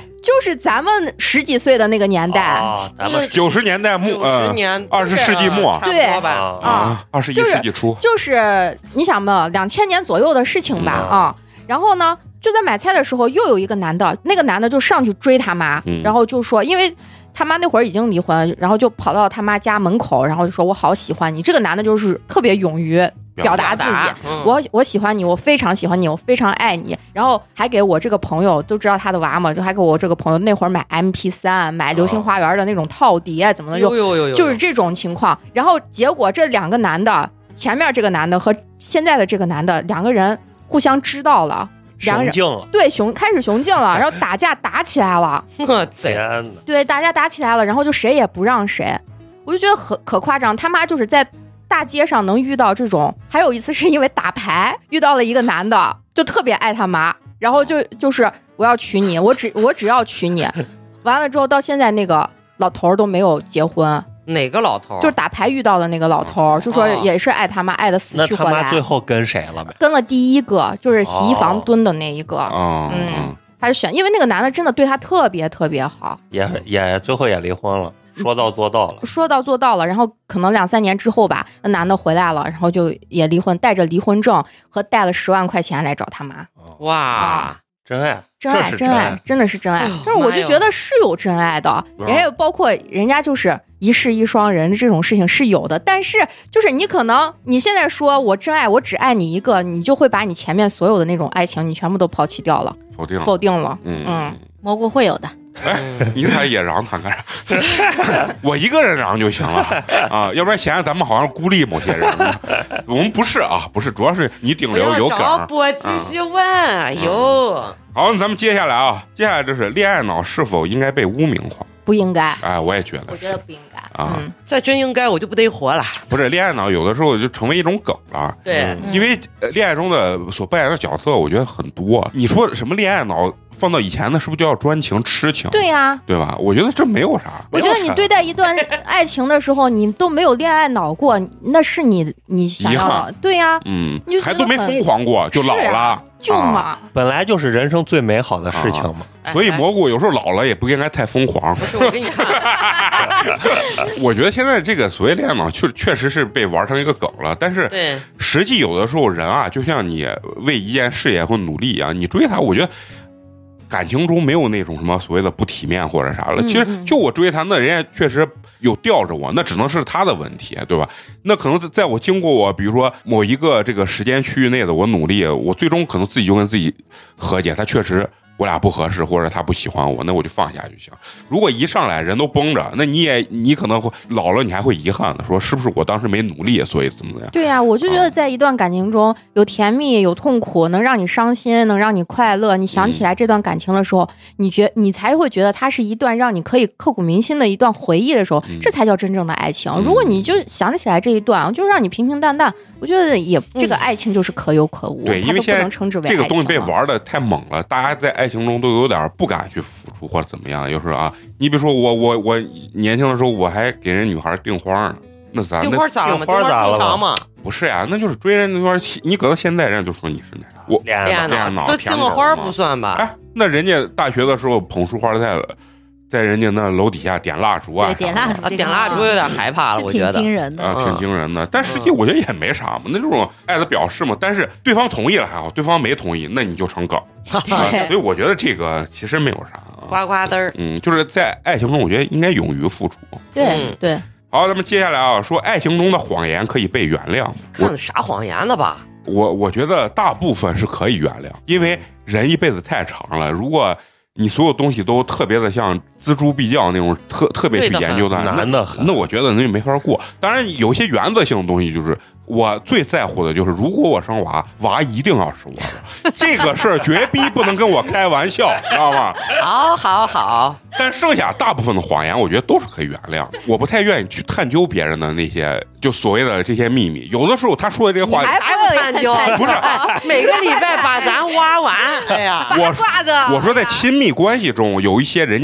就是咱们十几岁的那个年代，
哦咱们
九十年代末，
九
呃
十，年
二十世纪末
差不多吧。
啊
啊，二十一世纪初，
就是你想嘛，两千年左右的事情吧、
嗯、
啊。然后呢，就在买菜的时候，又有一个男的，那个男的就上去追他妈，
嗯、
然后就说，因为他妈那会儿已经离婚，然后就跑到他妈家门口，然后就说我好喜欢你。这个男的就是特别勇于表达自己，
嗯、
我我喜欢你，我非常喜欢你，我非常爱你。然后还给我这个朋友，都知道他的娃嘛，就还给我这个朋友那会儿买 M P 三，买流星花园的那种套碟，怎么的，就就是这种情况。然后结果这两个男的，前面这个男的和现在的这个男的，两个人互相知道了，两个人
雄竞了，
对雄开始雄竞了，然后打架打起来了，
我
天哪！
对，大家打起来了，然后就谁也不让谁，我就觉得很可夸张。他妈就是在大街上能遇到这种，还有一次是因为打牌遇到了一个男的，就特别爱他妈，然后就就是我要娶你，我只我只要娶你，完了之后到现在那个老头都没有结婚。
哪个老头？
就是打牌遇到的那个老头，就说也是爱他妈，爱的死去活来。
那他妈最后跟谁了呗？
跟了第一个，就是洗衣房蹲的那一个。
哦、
嗯，他就选，因为那个男的真的对他特别特别好，
也也最后也离婚了，说到做到了，
说到做到了。然后可能两三年之后吧，那男的回来了，然后就也离婚，带着离婚证和带了十万块钱来找他妈。
哇！
啊
真爱，
真爱，真爱，真的是真爱。但是我就觉得是有真爱的，人家包括人家就是一世一双人这种事情是有的。但是就是你可能你现在说我真爱，我只爱你一个，你就会把你前面所有的那种爱情，你全部都抛弃掉了，
否定
否定了。
嗯
嗯，
蘑菇会有的。
哎，你咋也嚷他干啥？我一个人嚷就行了啊，要不然显得咱们好像孤立某些人。我们不是啊，不是，主要是你顶流有梗。
我继续问，哎呦。
好，那咱们接下来啊，接下来就是恋爱脑是否应该被污名化？
不应该。
哎，我也觉得，
我觉得不应该
啊。
嗯，
再真应该，我就不得活了。
不是，恋爱脑有的时候就成为一种梗了。
对，
嗯、因为恋爱中的所扮演的角色，我觉得很多。你说什么恋爱脑？放到以前呢，是不是就要专情痴情？
对呀、啊，
对吧？我觉得这没有啥。
我觉得你对待一段爱情的时候，你都没有恋爱脑过，那是你你想要的。对呀、啊，
嗯，还都没疯狂过，就老了，
啊、就嘛、
啊，
本来就是人生最美好的事情嘛。
啊、所以蘑菇有时候老了也不应该太疯狂。
不是，我给你看。
我觉得现在这个所谓恋爱脑，确确实是被玩成一个梗了。但是，
对，
实际有的时候人啊，就像你为一件事业或努力一样，你追他，我觉得。感情中没有那种什么所谓的不体面或者啥了，其实就我追他，那人家确实有吊着我，那只能是他的问题，对吧？那可能在我经过我比如说某一个这个时间区域内的我努力，我最终可能自己就跟自己和解，他确实我俩不合适，或者他不喜欢我，那我就放下就行。如果一上来人都绷着，那你也你可能会老了，你还会遗憾的，说是不是我当时没努力，所以怎么样？
对呀、啊，我就觉得在一段感情中有甜蜜有痛苦，能让你伤心，能让你快乐。你想起来这段感情的时候，嗯、你觉你才会觉得它是一段让你可以刻骨铭心的一段回忆的时候，嗯、这才叫真正的爱情。如果你就想起来这一段，就让你平平淡淡，我觉得也这个爱情就是可有可无。
对，因为现在这个东西被玩的太猛了，大家在爱情中都有点不敢去付出或者怎么样。有时候啊，你比如说我我我年轻的时候我还给人女孩订花呢，那咋
订花咋了吗？
订花
正常吗？
不是呀、啊，那就是追人那段，你搁到现在人家就说你是那啥，我
恋爱
脑，这订个花不算吧？
哎，那人家大学的时候捧束花在在人家那楼底下点蜡烛啊，
对，点蜡烛，
点蜡烛有点害怕了，我觉得
挺惊人的
啊，挺惊人的。但实际我觉得也没啥嘛，那这种爱的表示嘛。但是对方同意了还好，对方没同意，那你就成梗。啊、所以我觉得这个其实没有啥、啊，
呱呱嘚儿。
嗯，就是在爱情中，我觉得应该勇于付出。
对、
嗯、
对。
好，咱们接下来啊，说爱情中的谎言可以被原谅。
看啥谎言了吧？
我我觉得大部分是可以原谅，因为人一辈子太长了，如果你所有东西都特别的像锱铢必较那种特特别去研究的，
难的很，
那我觉得那就没法过。当然，有些原则性的东西，就是我最在乎的就是，如果我生娃，娃一定要是我的，这个事儿绝逼不能跟我开玩笑，知道吗？
好，好，好。
但剩下大部分的谎言，我觉得都是可以原谅。我不太愿意去探究别人的那些就所谓的这些秘密。有的时候他说的这个话，
还
不探究？
不是，
每个礼拜把咱挖完。哎呀，
我我说在亲密关系中，有一些人家说的东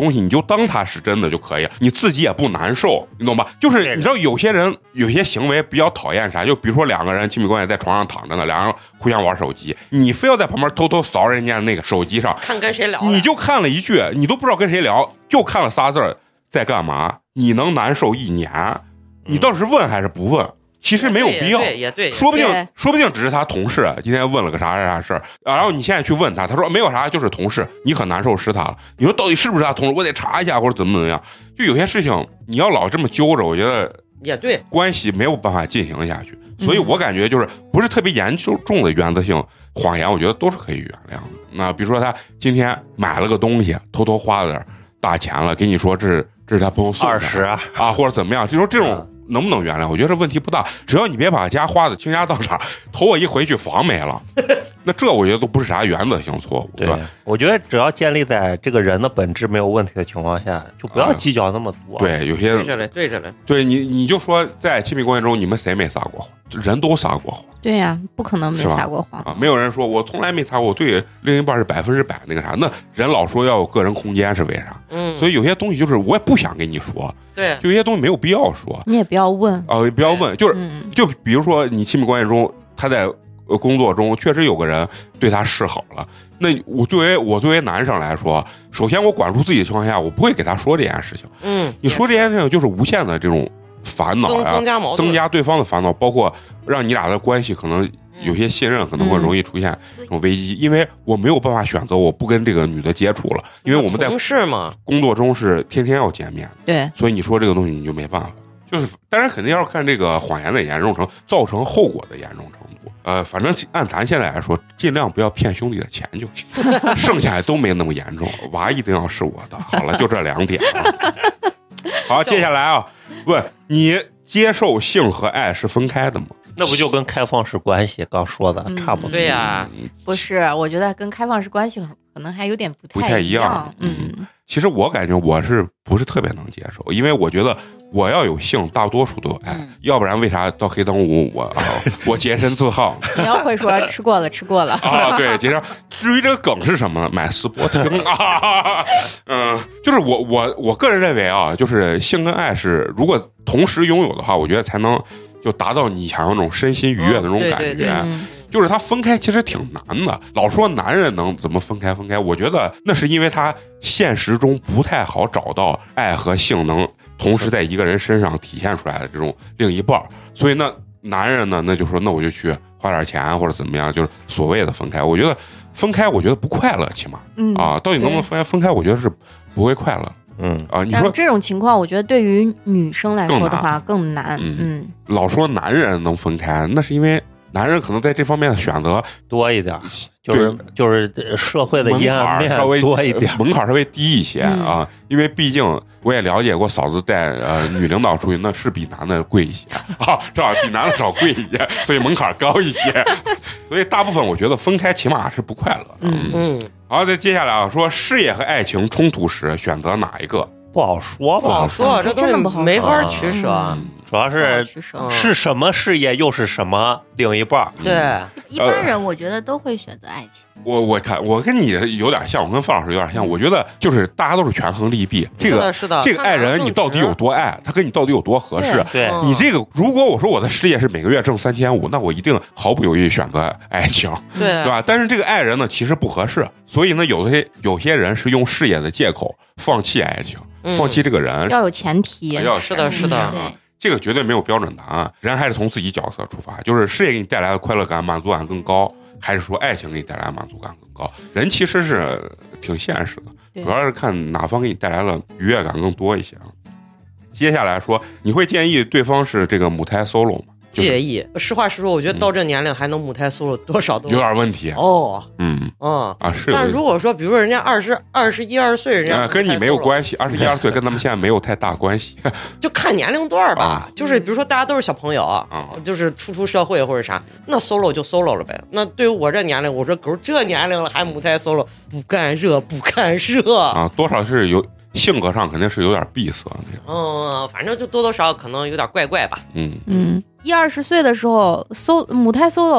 东西你就当它是真的就可以了，你自己也不难受，你懂吧？就是你知道有些人有些行为比较讨厌啥，就比如说两个人亲密关系在床上躺着呢，两个人互相玩手机，你非要在旁边偷偷扫人家那个手机上，
看跟谁聊，
你就看了一句，你都不知道跟谁聊，就看了仨字儿在干嘛，你能难受一年？你倒是问还是不问？其实没有必要，
也对，也对，
说不定说不定只是他同事今天问了个啥啥啥事儿，然后你现在去问他，他说没有啥，就是同事，你很难受是他了。你说到底是不是他同事？我得查一下或者怎么怎么样。就有些事情你要老这么揪着，我觉得
也对，
关系没有办法进行下去。所以我感觉就是不是特别严重的原则性谎言，我觉得都是可以原谅的。那比如说他今天买了个东西，偷偷花了点大钱了，给你说这是这是他朋友送的
二十啊，
或者怎么样，就说这种。能不能原谅？我觉得问题不大，只要你别把家花的倾家荡产，头我一回去房没了，那这我觉得都不是啥原则性错误，对吧？
我觉得只要建立在这个人的本质没有问题的情况下，就不要计较那么多。
啊、对，有些
对着嘞，对着嘞，
对你你就说在亲密关系中，你们谁没撒过谎？人都撒过谎。
对呀、啊，不可能没撒过谎
啊！没有人说我从来没撒过，我对另一半是百分之百那个啥。那人老说要有个人空间是为啥？
嗯，
所以有些东西就是我也不想跟你说，
对，
就有些东西没有必要说，
你也不要问
啊、呃，不要问，就是、
嗯、
就比如说你亲密关系中，他在工作中确实有个人对他示好了，那我作为我作为男生来说，首先我管住自己的情况下，我不会给他说这件事情。
嗯，
你说这件事情就是无限的这种烦恼呀、
增加矛盾，
增加对方的烦恼，包括让你俩的关系可能有些信任可能会容易出现这种危机，嗯、因为我没有办法选择我不跟这个女的接触了，因为我们在工作中是天天要见面，
对，
所以你说这个东西你就没办法。就是当然肯定要看这个谎言的严重程度，造成后果的严重程度。呃，反正按咱现在来说，尽量不要骗兄弟的钱就行，剩下都没那么严重。娃一定要是我的。好了，就这两点啊。好，接下来啊，问你接受性和爱是分开的吗？
那不就跟开放式关系刚说的差不多？
对呀、啊，
不是，我觉得跟开放式关系可能还有点不
太
一
样。
嗯，
其实我感觉我是不是特别能接受，因为我觉得我要有性，大多数都有爱，嗯、要不然为啥到黑灯舞我啊我洁身自好？
你要会说吃过了，吃过了
啊，对，洁身。至于这个梗是什么呢？买斯博听啊，嗯，就是我我我个人认为啊，就是性跟爱是如果同时拥有的话，我觉得才能。就达到你想要那种身心愉悦的那种感觉，
嗯、对对对
就是他分开其实挺难的。老说男人能怎么分开分开，我觉得那是因为他现实中不太好找到爱和性能同时在一个人身上体现出来的这种另一半，所以那男人呢，那就说那我就去花点钱或者怎么样，就是所谓的分开。我觉得分开，我觉得不快乐，起码、
嗯、
啊，到底能不能分开？分开，我觉得是不会快乐。
嗯
啊，你说
这种情况，我觉得对于女生来说的话更难。
嗯，
嗯
老说男人能分开，那是因为男人可能在这方面的选择
多一点，就是就是社会的阴暗面
稍微
多一点，
门槛稍微低一些、
嗯、
啊。因为毕竟我也了解过，嫂子带呃女领导出去，那是比男的贵一些啊，是吧？比男的少贵一些，所以门槛高一些。所以大部分我觉得分开起码是不快乐。
嗯
嗯。
好，再接下来啊，说事业和爱情冲突时选择哪一个？
不好说吧，
不好说，这
真的不好说，
没法取舍。
嗯、主要是是什么事业，又是什么另一半。
对、
嗯，
一般人我觉得都会选择爱情。
我我看我跟你有点像，我跟范老师有点像。我觉得就是大家都是权衡利弊。这个
是的，
这个爱人你到底有多爱，他跟你到底有多合适？
对，
你这个如果我说我的事业是每个月挣三千五，那我一定毫不犹豫选择爱情，
对
对吧？但是这个爱人呢，其实不合适，所以呢，有些有些人是用事业的借口放弃爱情。放弃这个人、
嗯、要有前提，
要
是的，是的、
啊，这个绝对没有标准答案。人还是从自己角色出发，就是事业给你带来的快乐感、满足感更高，还是说爱情给你带来的满足感更高？人其实是挺现实的，主要是看哪方给你带来了愉悦感更多一些。接下来说，你会建议对方是这个母胎 solo 吗？
介意，实话实说，我觉得到这年龄还能母胎 solo 多少都
有点问题
哦。
嗯
嗯
啊是。
但如果说，比如说人家二十二十一二岁，人家、
啊、跟你没有关系，二十一二岁跟咱们现在没有太大关系，
就看年龄段吧。
啊、
就是比如说大家都是小朋友，啊、就是初出社会或者啥，那 solo 就 solo 了呗。那对于我这年龄，我说狗这年龄了还母胎 solo， 不干热不干热
啊，多少是有。性格上肯定是有点闭塞那种，
嗯，反正就多多少少可能有点怪怪吧。
嗯
嗯，一二十岁的时候，搜母胎 solo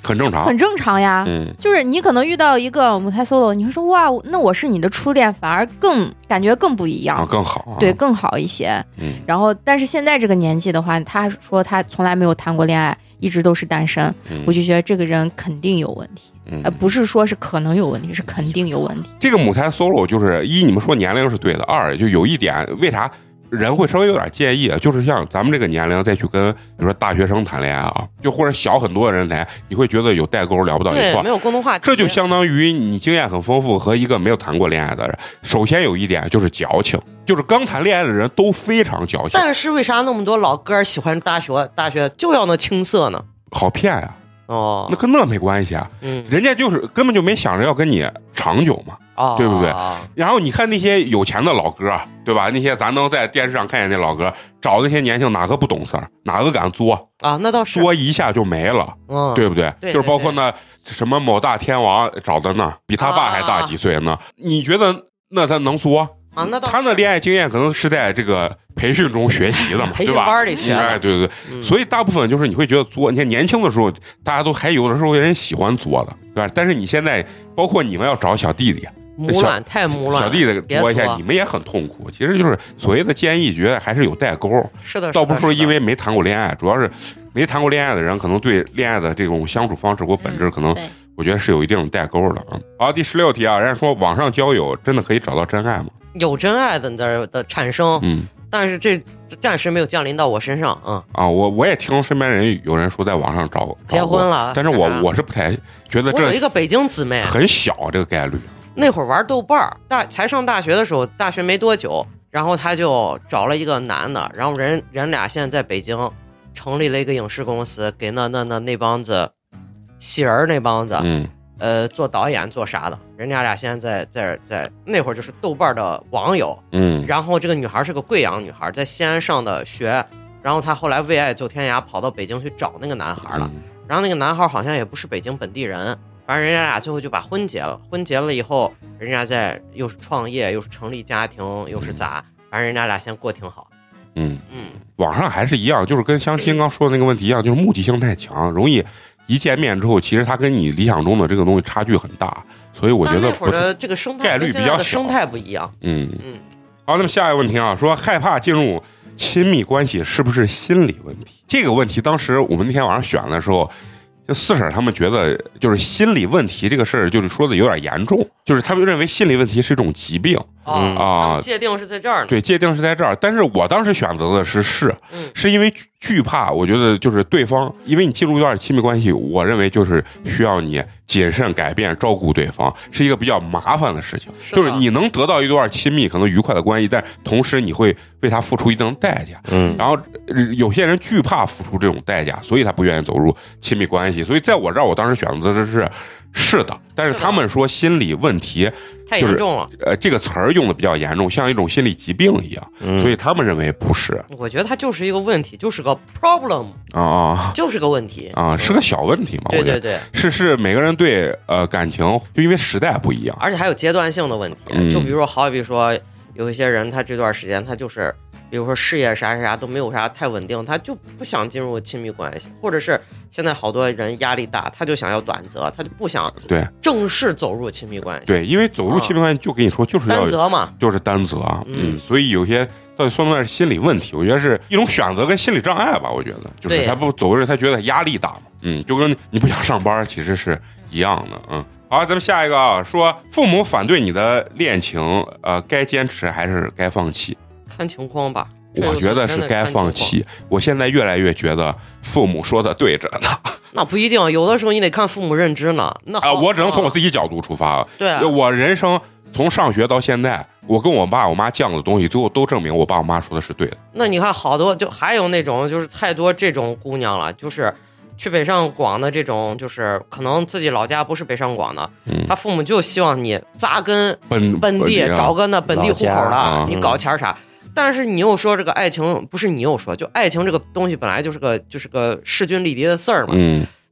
很正常，
很正常呀。
嗯，
就是你可能遇到一个母胎 solo， 你会说哇，那我是你的初恋，反而更感觉更不一样，
啊、更好、啊，
对，更好一些。
嗯，
然后但是现在这个年纪的话，他说他从来没有谈过恋爱，一直都是单身，
嗯、
我就觉得这个人肯定有问题。
嗯，
呃，不是说是可能有问题，是肯定有问题。
这个母胎 solo 就是一，你们说年龄是对的；二，就有一点，为啥人会稍微有点介意？就是像咱们这个年龄再去跟比如说大学生谈恋爱啊，就或者小很多的人来，你会觉得有代沟，聊不到一块，
没有共同话题。
这就相当于你经验很丰富和一个没有谈过恋爱的人，首先有一点就是矫情，就是刚谈恋爱的人都非常矫情。
但是为啥那么多老哥喜欢大学大学就要那青涩呢？
好骗呀！
哦，
那跟那没关系啊，
嗯，
人家就是根本就没想着要跟你长久嘛，
哦，
对不对？然后你看那些有钱的老哥，对吧？那些咱能在电视上看见那老哥，找那些年轻哪个不懂事儿，哪个敢作
啊？那倒是
作一下就没了，
嗯，
对不对？
对对对，
就是包括那什么某大天王找的呢，比他爸还大几岁呢？啊、你觉得那他能作？
啊，那
他的恋爱经验可能是在这个培训中学习的嘛，
培训班里学的，
哎，对对对、
嗯，
所以大部分就是你会觉得作，你看年轻的时候，大家都还有的时候有人喜欢作的，对吧？但是你现在，包括你们要找小弟弟，
母卵太母卵，
小弟弟作一下，你们也很痛苦。其实就是所谓的建议，觉得还是有代沟。
是的，
倒不是说因为没谈过恋爱，主要是没谈过恋爱的人，可能对恋爱的这种相处方式或本质，可能我觉得是有一定代沟的啊。好，第十六题啊，人家说网上交友真的可以找到真爱吗？
有真爱的的的产生，
嗯，
但是这暂时没有降临到我身上，嗯
啊，我我也听身边人有人说在网上找
结婚了，
但是我我是不太觉得这
我有一个北京姊妹
很小这个概率。
那会儿玩豆瓣儿，大才上大学的时候，大学没多久，然后他就找了一个男的，然后人人俩现在在北京成立了一个影视公司，给那那那那帮子戏人那帮子，
嗯。
呃，做导演做啥的，人家俩现在在在在那会儿就是豆瓣的网友，
嗯，
然后这个女孩是个贵阳女孩，在西安上的学，然后她后来为爱走天涯，跑到北京去找那个男孩了，
嗯、
然后那个男孩好像也不是北京本地人，反正人家俩最后就把婚结了，婚结了以后，人家在又是创业，又是成立家庭，又是咋，反正人家俩现在过挺好。
嗯
嗯，
网上还是一样，就是跟相亲刚说的那个问题一样，就是目的性太强，容易。一见面之后，其实他跟你理想中的这个东西差距很大，所以我觉得
那会儿的这个生态
概率比较小，
生态不一样。
嗯嗯。好，那么下一个问题啊，说害怕进入亲密关系是不是心理问题？这个问题当时我们那天晚上选的时候，就四婶他们觉得就是心理问题这个事儿，就是说的有点严重，就是他们认为心理问题是一种疾病。
嗯
啊，
界定是在这儿呢。
对，界定是在这儿。但是我当时选择的是是，
嗯、
是因为惧怕。我觉得就是对方，因为你进入一段亲密关系，我认为就是需要你谨慎改变、照顾对方，是一个比较麻烦的事情。
是
就是你能得到一段亲密、可能愉快的关系，但同时你会为他付出一定的代价。
嗯，
然后有些人惧怕付出这种代价，所以他不愿意走入亲密关系。所以在我这儿，我当时选择的是是的，但是他们说心理问题。
太严重了，
呃，这个词儿用的比较严重，像一种心理疾病一样，
嗯、
所以他们认为不是。
我觉得它就是一个问题，就是个 problem
啊，
就是个问题
啊，是个小问题嘛？
对对对，
是是每个人对呃感情，就因为时代不一样，
而且还有阶段性的问题。
嗯、
就比如说，好比说有一些人，他这段时间他就是，比如说事业啥啥都没有啥太稳定，他就不想进入亲密关系，或者是现在好多人压力大，他就想要短则，他就不想
对
正式走入亲密关系。
对，因为走入亲密关系就跟你说就是要
单责嘛，
就是单责，嗯，所以有些到底算不算是心理问题？我觉得是一种选择跟心理障碍吧。我觉得就是他不走入，他觉得压力大嘛，嗯，就跟你不想上班其实是一样的，嗯。好，咱们下一个啊，说父母反对你的恋情，呃，该坚持还是该放弃？
看情况吧。
我觉得是该放弃。我现在越来越觉得父母说的对着呢。
那不一定，有的时候你得看父母认知呢。那
啊、呃，我只能从我自己角度出发。
对、啊，
我人生从上学到现在，我跟我爸我妈犟的东西，最后都证明我爸我妈说的是对的。
那你看，好多就还有那种就是太多这种姑娘了，就是去北上广的这种，就是可能自己老家不是北上广的，嗯、他父母就希望你扎根
本
本地，
本地啊、
找个那本地户口的，
啊、
你搞钱啥。但是你又说这个爱情不是你又说，就爱情这个东西本来就是个就是个势均力敌的事儿嘛。
嗯，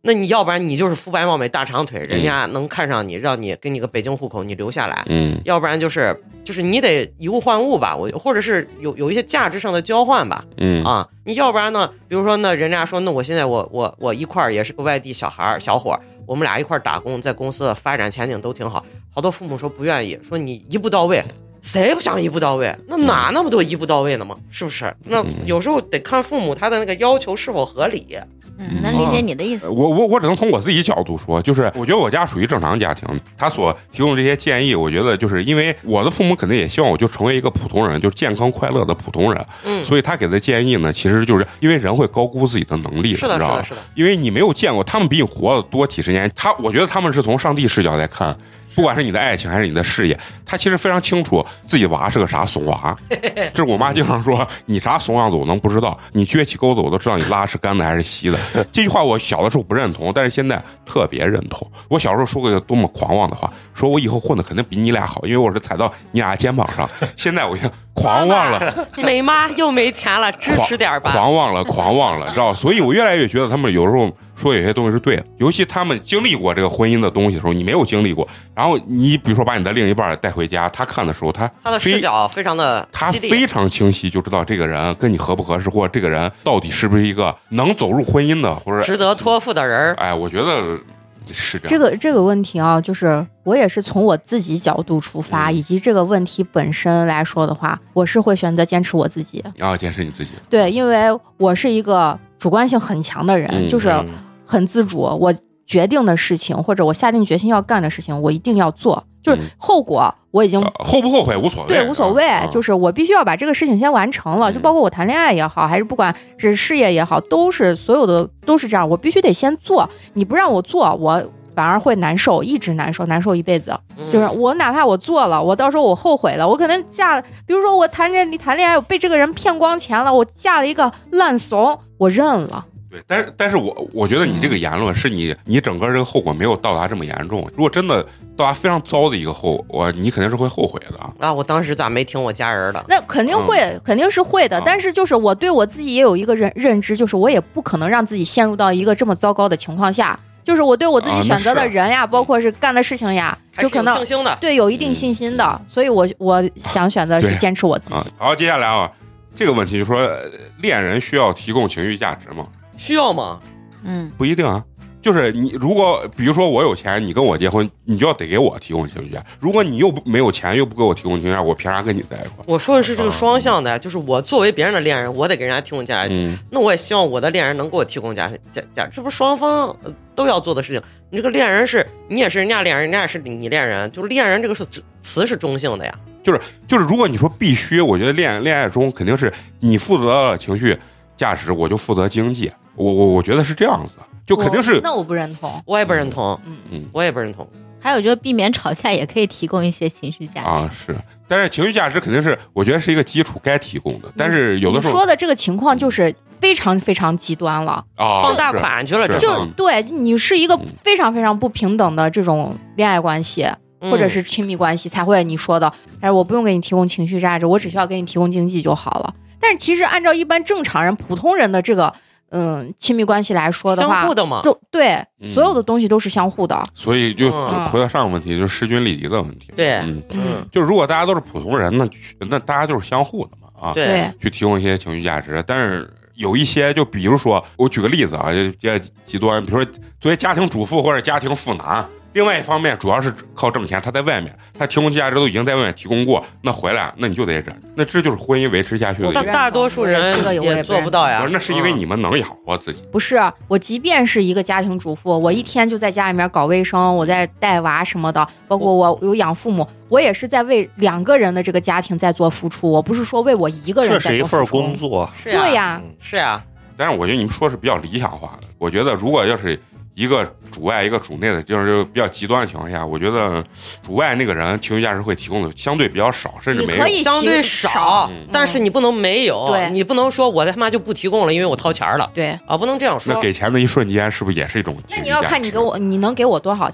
那你要不然你就是肤白貌美大长腿，人家能看上你，让你给你个北京户口，你留下来。
嗯，
要不然就是就是你得以物换物吧，我或者是有有一些价值上的交换吧。
嗯
啊，你要不然呢？比如说那人家说，那我现在我我我一块儿也是个外地小孩小伙，我们俩一块儿打工，在公司的发展前景都挺好。好多父母说不愿意，说你一步到位。谁不想一步到位？那哪那么多一步到位的吗？是不是？那有时候得看父母他的那个要求是否合理。
嗯，能理解你的意思。
我我我只能从我自己角度说，就是我觉得我家属于正常家庭，他所提供这些建议，我觉得就是因为我的父母肯定也希望我就成为一个普通人，就是健康快乐的普通人。嗯，所以他给的建议呢，其实就是因为人会高估自己的能力，
是的，
是
的，是的。
因为你没有见过，他们比你活得多几十年，他我觉得他们是从上帝视角在看。不管是你的爱情还是你的事业，他其实非常清楚自己娃是个啥怂娃。这是我妈经常说，你啥怂样子我能不知道？你撅起钩子我都知道你拉是干的还是稀的。这句话我小的时候不认同，但是现在特别认同。我小时候说过一个多么狂妄的话，说我以后混的肯定比你俩好，因为我是踩到你俩肩膀上。现在我已经狂妄了，
美妈又没钱了，支持点吧。
狂妄了，狂妄了，知道？所以我越来越觉得他们有时候说有些东西是对的，尤其他们经历过这个婚姻的东西的时候，你没有经历过。然后你比如说把你的另一半带回家，他看的时候，他
他的视角非常的
他非常清晰，就知道这个人跟你合不合适，或者这个人到底是不是一个能走入婚姻的，或者
值得托付的人。
哎，我觉得是这样。
这个这个问题啊，就是我也是从我自己角度出发，
嗯、
以及这个问题本身来说的话，我是会选择坚持我自己。
啊，坚持你自己。
对，因为我是一个主观性很强的人，
嗯、
就是很自主。我决定的事情，或者我下定决心要干的事情，我一定要做。就是后果我已经、
呃、后不后悔无所谓，
对，无所谓、
啊，
就是我必须要把这个事情先完成了。嗯、就包括我谈恋爱也好，还是不管是事业也好，都是所有的都是这样，我必须得先做。你不让我做，我反而会难受，一直难受，难受一辈子。
嗯、
就是我哪怕我做了，我到时候我后悔了，我可能嫁，比如说我谈着你谈恋爱，我被这个人骗光钱了，我嫁了一个烂怂，我认了。
对，但是但是我我觉得你这个言论是你你整个这个后果没有到达这么严重。如果真的到达非常糟的一个后果，你肯定是会后悔的
啊！我当时咋没听我家人的？
那肯定会，嗯、肯定是会的。但是就是我对我自己也有一个认认知，就是我也不可能让自己陷入到一个这么糟糕的情况下。就是我对我自己选择的人呀，啊、包括是干的事情呀，就可能
信心的，
对，有一定信心的。嗯、所以我我想选择是坚持我自己。
啊、好，接下来啊，这个问题就说恋人需要提供情绪价值吗？
需要吗？
嗯，
不一定啊。就是你如果比如说我有钱，你跟我结婚，你就要得给我提供情绪价。如果你又没有钱，又不给我提供情绪价，我凭啥跟你在一块？
我说的是这个双向的，嗯、就是我作为别人的恋人，我得给人家提供价值。嗯、那我也希望我的恋人能给我提供价价价，这不是双方都要做的事情。你这个恋人是你也是人家恋人，人家也是你恋人，就恋人这个是词是中性的呀。
就是就是，如果你说必须，我觉得恋恋爱中肯定是你负责情绪价值，我就负责经济。我我我觉得是这样子。就肯定是，
那我不认同，
我也不认同，
嗯
嗯，我也不认同。
还有就是避免吵架，也可以提供一些情绪价值
啊，是。但是情绪价值肯定是，我觉得是一个基础该提供的。但是有的时候
你说的这个情况就是非常非常极端了
啊，
放大款去了，这
就对你是一个非常非常不平等的这种恋爱关系。
嗯、
或者是亲密关系才会你说的，但是我不用给你提供情绪价值，我只需要给你提供经济就好了。但是其实按照一般正常人、普通人的这个嗯亲密关系来说的话，
相互的嘛，
就对、
嗯、
所有的东西都是相互的。
所以就回到上个问题，就是势均力敌的问题。
对，
嗯
嗯，
就如果大家都是普通人，那那大家就是相互的嘛啊，
对，
去提供一些情绪价值。但是有一些，就比如说我举个例子啊，就比较极端，比如说作为家庭主妇或者家庭妇男。另外一方面，主要是靠挣钱，他在外面，他提供价值都已经在外面提供过，那回来，那你就得忍，那这就是婚姻维持下去的。
但大多数人也做不到呀。
不是，那是因为你们能养活自己。
不是，我即便是一个家庭主妇，我一天就在家里面搞卫生，我在带娃什么的，包括我有养父母，我也是在为两个人的这个家庭在做付出，我不是说为我一个人在做付出。
这是一份工作，
是呀，
对呀，
是呀。
但是我觉得你们说是比较理想化的，我觉得如果要是。一个主外一个主内的，就是比较极端的情况下，我觉得主外那个人情绪价值会提供的相对比较少，甚至没有，
相对少，嗯、但是你不能没有，
对，
你不能说我他妈就不提供了，因为我掏钱了，
对
啊，不能这样说。
那给钱的一瞬间是不是也是一种情绪价值？
那你要看你给我，你能给我多少钱？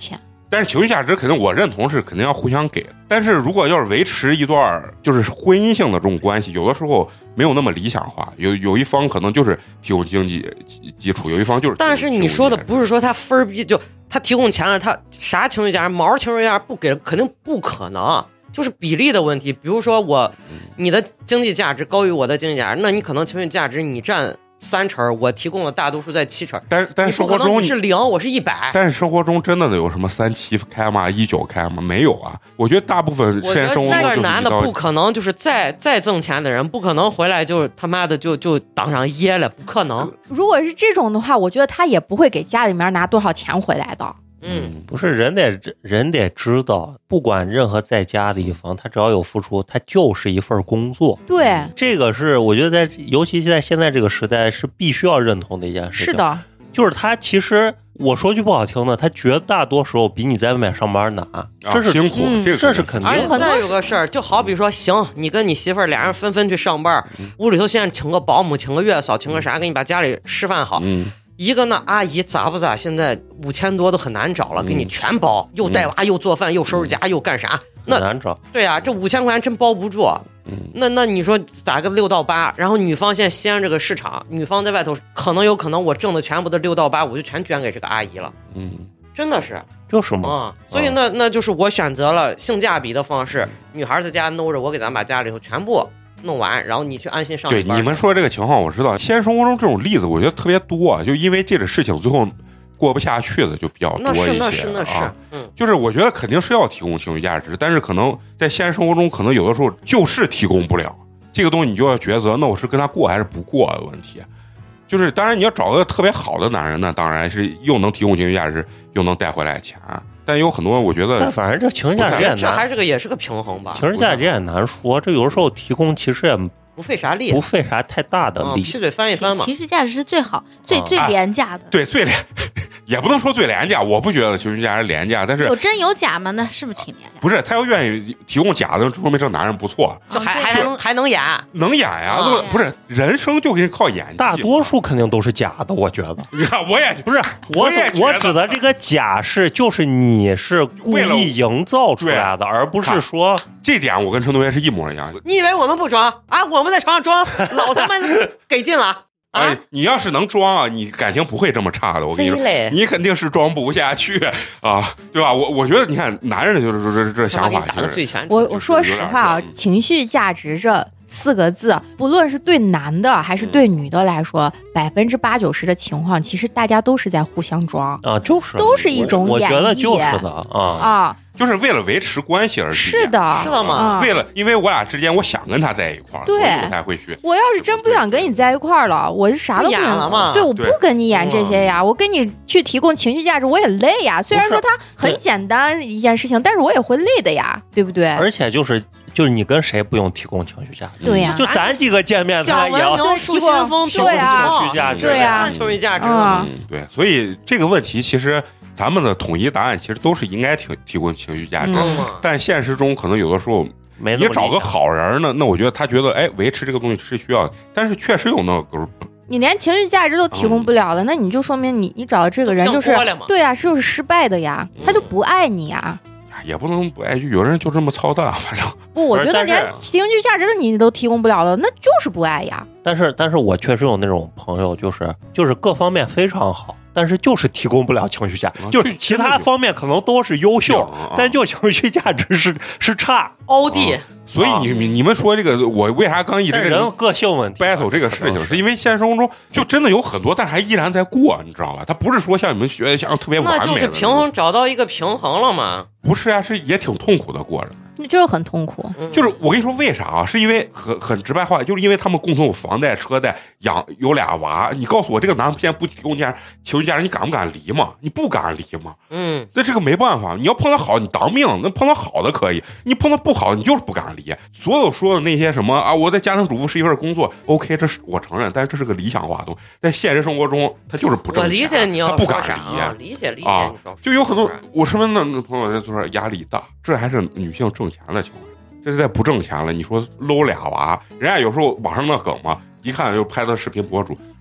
但是情绪价值肯定我认同是肯定要互相给，但是如果要是维持一段就是婚姻性的这种关系，有的时候没有那么理想化，有有一方可能就是提供经济基础，有一方就是。
但是你说的不是说他分儿逼，就他提供钱了，他啥情绪价值毛情绪价值不给，肯定不可能，就是比例的问题。比如说我，你的经济价值高于我的经济价值，那你可能情绪价值你占三成，我提供了大多数在七成，
但但是生活中
你是零，我是一百。
但是生活中真的有什么三七开吗？一九开吗？没有啊。我觉得大部分现在生活中
那个男的不可能，就是再再挣钱的人，不可能回来就他妈的就就当上爷了，不可能。
如果是这种的话，我觉得他也不会给家里面拿多少钱回来的。
嗯，
不是人得人得知道，不管任何在家的一方，他只要有付出，他就是一份工作。
对，
这个是我觉得在尤其在现在这个时代是必须要认同的一件事情。
是的，
就是他其实我说句不好听的，他绝大多时候比你在外面上班难，
啊、
这是
辛苦，
嗯、
这个
这是肯定的。
而且再有个事儿，就好比说，行，你跟你媳妇儿俩人纷纷去上班，嗯、屋里头现在请个保姆，请个月嫂，请个啥，给你把家里示范好。
嗯。
一个呢，阿姨咋不咋？现在五千多都很难找了，给你全包，又带娃，又做饭，又收拾家，又干啥？那
难找。
对啊，这五千块钱真包不住。
嗯，
那那你说咋个六到八？然后女方现在西安这个市场，女方在外头可能有可能我挣的全部的六到八，我就全捐给这个阿姨了。
嗯，
真的是。
就是嘛。
啊、嗯，所以那那就是我选择了性价比的方式，女孩在家弄着，我给咱把家里头全部弄完，然后你去安心上班。
对，你们说这个情况我知道，现实生活中这种例子我觉得特别多，就因为这个事情最后过不下去的就比较多一些。
那是那是那是，
啊、
嗯，
就是我觉得肯定是要提供情绪价值，但是可能在现实生活中，可能有的时候就是提供不了这个东西，你就要抉择，那我是跟他过还是不过的问题。就是当然你要找个特别好的男人呢，当然是又能提供情绪价值，又能带回来钱。但有很多我觉得，
但反正这情绪价值也难，
这还是个也是个平衡吧。
情绪价值也难说，这有的时候提供其实也
不费啥力，
不费啥太大的力，
嗯、劈嘴翻一翻嘛。
情绪价值是最好、最、啊、最廉价的。
对，最廉也不能说最廉价，我不觉得情绪价值廉价，但是
有真有假吗？那是不是挺廉价？
不是，他要愿意提供假的，说明这男人不错，
就还、啊、还能还能演，
能演呀、啊！
啊、
不是人生就给你靠演技，
大多数肯定都是假的，我觉得。
你看，我也
不是我
我也
我指的这个假是就是你是故意营造出来的，而不是说
这点我跟陈同学是一模一样的。
你以为我们不装啊？我们在床上装，老他妈给劲了。啊、
哎，你要是能装啊，你感情不会这么差的。我跟你说，你肯定是装不下去啊，对吧？我我觉得，你看，男人就是这这想法就是。
我我说实话啊，情绪价值这四个字，不论是对男的还是对女的来说，百分之八九十的情况，其实大家都是在互相装
啊，就是
都是一种演绎。
我觉得就是的啊
啊。
就是为了维持关系而
是的，
是的嘛。
为了，因为我俩之间，我想跟他在一块儿，
对，
我才会去。
我要是真不想跟你在一块儿了，我就啥都不
演了嘛。
对，我不跟你演这些呀，我跟你去提供情绪价值，我也累呀。虽然说它很简单一件事情，但是我也会累的呀，对不对？
而且就是就是你跟谁不用提供情绪价值？
对呀，
就咱几个见面，咱也要
提供
提供情绪价值，
对呀，
情绪价值。
嗯，对，所以这个问题其实。咱们的统一答案其实都是应该提提供情绪价值，
嗯、
但现实中可能有的时候你找个好人呢，那我觉得他觉得哎维持这个东西是需要，但是确实有那个
你连情绪价值都提供不了了，嗯、那你就说明你你找的这个人就是对啊，就是失败的呀，他就不爱你呀。
也不能不爱，就有人就这么操蛋，反正
不，我觉得连情绪价值的你都提供不了了，那就是不爱呀。
但是，但是我确实有那种朋友，就是就是各方面非常好，但是就是提供不了情绪价值，啊、就是其他方面可能都是优秀，啊、但就情绪价值是是差。
欧弟、
啊，所以你、啊、你们说这个，我为啥刚一直跟
人个性问题
battle 这个事情，是因为现实生活中就真的有很多，但还依然在过，你知道吧？他不是说像你们学的像特别完美的，
那就是平衡，找到一个平衡了嘛？
不是啊，是也挺痛苦的过着。
就是很痛苦，
就是我跟你说为啥啊？是因为很很直白话，就是因为他们共同有房贷、车贷，养有俩娃。你告诉我这个男的现在不提供家情绪价值，你敢不敢离嘛？你不敢离嘛？
嗯，
那这个没办法，你要碰到好，你当命；那碰到好的可以，你碰到不好，你就是不敢离。所有说的那些什么啊，我在家庭主妇是一份工作 ，OK， 这是我承认，但是这是个理想化东西，在现实生活中，他就是不挣钱，
我理解你要
他不敢离，
啊、理解理解、
啊、
你说，
就有很多我身边的朋友就说压力大，这还是女性挣钱的情况。这是在不挣钱了，你说搂俩娃，人家有时候网上那梗嘛，一看就拍的视频博主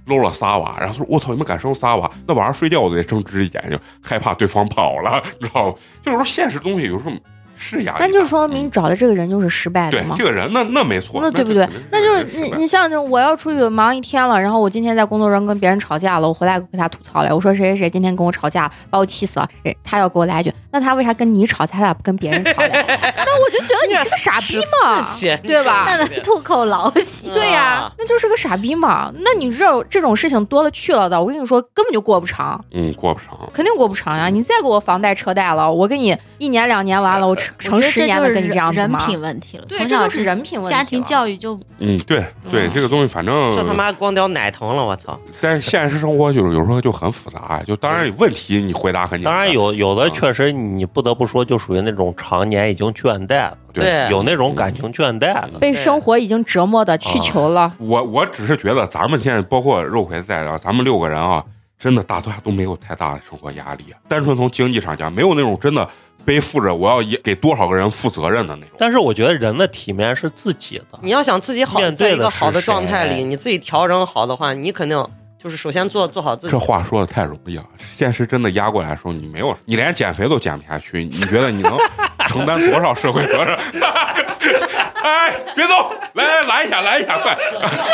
搂了仨娃，然后说我操你们敢生仨娃，那晚上睡觉我都得睁只眼睛，害怕对方跑了，你知道吗？就是说现实东西有时候是压力，
那就说明找的这个人就是失败的
对
嘛。
这个人那那没错，
那对不对？那就你你像我要出去忙一天了，然后我今天在工作中跟别人吵架了，我回来给他吐槽了，我说谁谁谁今天跟我吵架，把我气死了，他要给我来一句，那他为啥跟你吵架，他咋不跟别人吵嘞？那我就觉得你是个傻逼嘛，对吧？
那能吐口老血。
对呀、啊，那就是个傻逼嘛。那你知道这种事情多了去了的，我跟你说根本就过不长，
嗯，过不长，
肯定过不长呀。你再给我房贷车贷了，我给你一年两年完了，我成十年的跟你这样子吗？
人品问题了，
对，这就是人品问题。
家庭教育就
嗯，对对、嗯，这个东西反正
这他妈光掉奶疼了，我操！
但是现实生活就是有时候就很复杂，就当然问题你回答很简单，
当然有有的确实你不得不说，就属于那种常年已经倦怠了，
对，
有那种感情倦怠了，
被生活已经折磨的去求了。
我我只是觉得咱们现在包括肉葵在啊，咱们六个人啊，真的大多都没有太大的生活压力。单纯从经济上讲，没有那种真的背负着我要给多少个人负责任的那种。
但是我觉得人的体面是自己的，
你要想自己好，在一个好的状态里，你自己调整好的话，你肯定就是首先做做好自己。
这话说的太容易了，现实真的压过来的时候，你没有，你连减肥都减不下去，你觉得你能承担多少社会责任？哎，别走，来来拦一下，拦一下，快！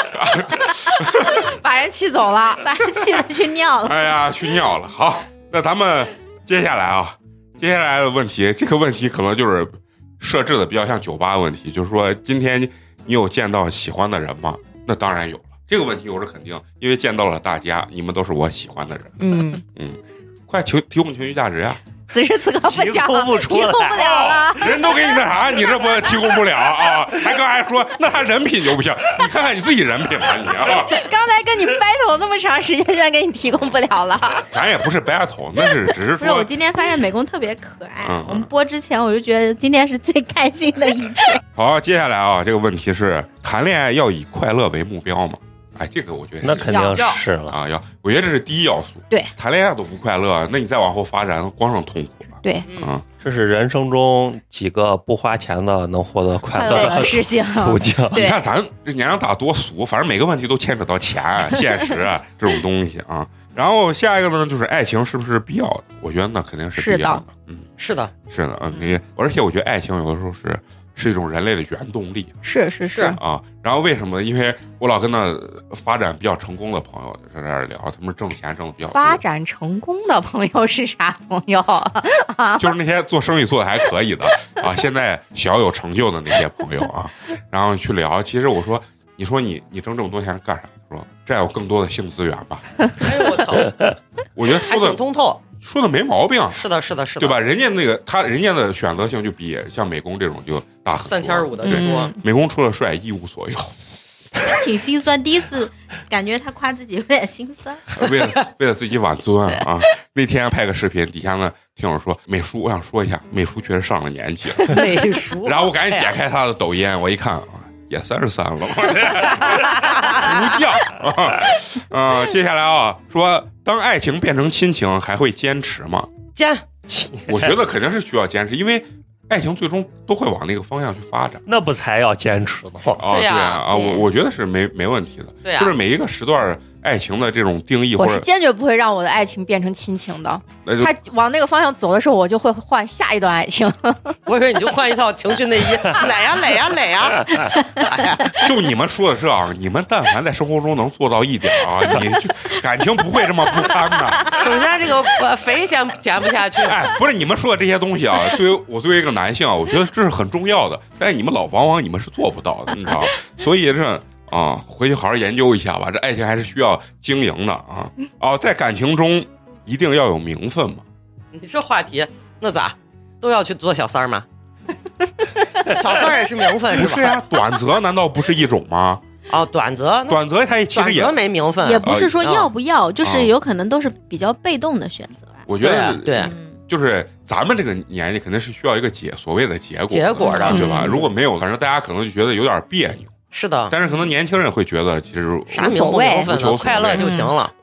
把人气走了，
把人气的去尿了。
哎呀，去尿了。好，那咱们接下来啊，接下来的问题，这个问题可能就是设置的比较像酒吧问题，就是说今天你有见到喜欢的人吗？那当然有了。这个问题我是肯定，因为见到了大家，你们都是我喜欢的人。
嗯
嗯，快提提供情绪价值呀！
此时此刻不想
提供不出来，
提供不了了、
哦。人都给你那啥，你这不提供不了啊？还刚才说那他人品就不行，你看看你自己人品吧你啊！
刚才跟你 battle 那么长时间，现在给你提供不了了。
咱也不是 battle， 那是只是说。
不是，我今天发现美工特别可爱。
嗯、
我们播之前我就觉得今天是最开心的一天。
好，接下来啊，这个问题是谈恋爱要以快乐为目标吗？哎，这个我觉得
那肯定是了
啊，要我觉得这是第一要素。
对，
谈恋爱都不快乐，那你再往后发展，光剩痛苦了。
对，
嗯，
这是人生中几个不花钱的能获得快乐
的事情
途径。
你看咱这年龄大多俗，反正每个问题都牵扯到钱、现实这种东西啊。然后下一个呢，就是爱情是不是必要的？我觉得那肯定是必要的。嗯，
是的，
是的，嗯，你而且我觉得爱情有的时候是。是一种人类的原动力，
是是是
啊。然后为什么呢？因为我老跟那发展比较成功的朋友在这儿聊，他们挣钱挣的比较多。
发展成功的朋友是啥朋友？
就是那些做生意做的还可以的啊，现在小有成就的那些朋友啊。然后去聊，其实我说，你说你你挣这么多钱干啥？说这样有更多的性资源吧。
哎呦我操！
我觉得说的
还挺通透。
说的没毛病，
是的，是的，是的，
对吧？人家那个他，人家的选择性就比像美工这种就大很多，
三千五的
对
多。
嗯、
美工除了帅一无所有，
挺心酸。第一次感觉他夸自己有点心酸，
为了为了自己挽尊啊！那天拍个视频，底下呢听友说美叔，我想说一下，美叔确实上了年纪了，
美叔。
然后我赶紧点开他的抖音，我一看啊，也三十三了，不降啊！啊，接下来啊，说当爱情变成亲情，还会坚持吗？
坚，
我觉得肯定是需要坚持，因为爱情最终都会往那个方向去发展。
那不才要坚持吗？
啊，对啊，啊，我我觉得是没没问题的。
对啊，
就是每一个时段爱情的这种定义，
我是坚决不会让我的爱情变成亲情的。
他
往那个方向走的时候，我就会换下一段爱情。
我以为你就换一套情绪内衣，来呀来呀来呀！
就你们说的这样，你们但凡在生活中能做到一点啊，你就感情不会这么不堪的。
首先，这个呃肥先减不下去。
哎，不是你们说的这些东西啊，对于我作为一个男性啊，我觉得这是很重要的。但是你们老往往你们是做不到的，你知道？所以这。啊，回去好好研究一下吧。这爱情还是需要经营的啊！哦，在感情中一定要有名分嘛？
你这话题那咋都要去做小三儿吗？小三儿也是名分是吧？
不是呀，短则难道不是一种吗？
哦，短则
短则它其实也
没名分，
也不是说要不要，
呃、
就是有可能都是比较被动的选择。
我觉得
对。
嗯
就是咱们这个年纪肯定是需要一个结所谓的结果
结果的，
对吧？
嗯、
如果没有，反正大家可能就觉得有点别扭。
是的，
但是可能年轻人会觉得其实
啥名不名分的，快乐就行了。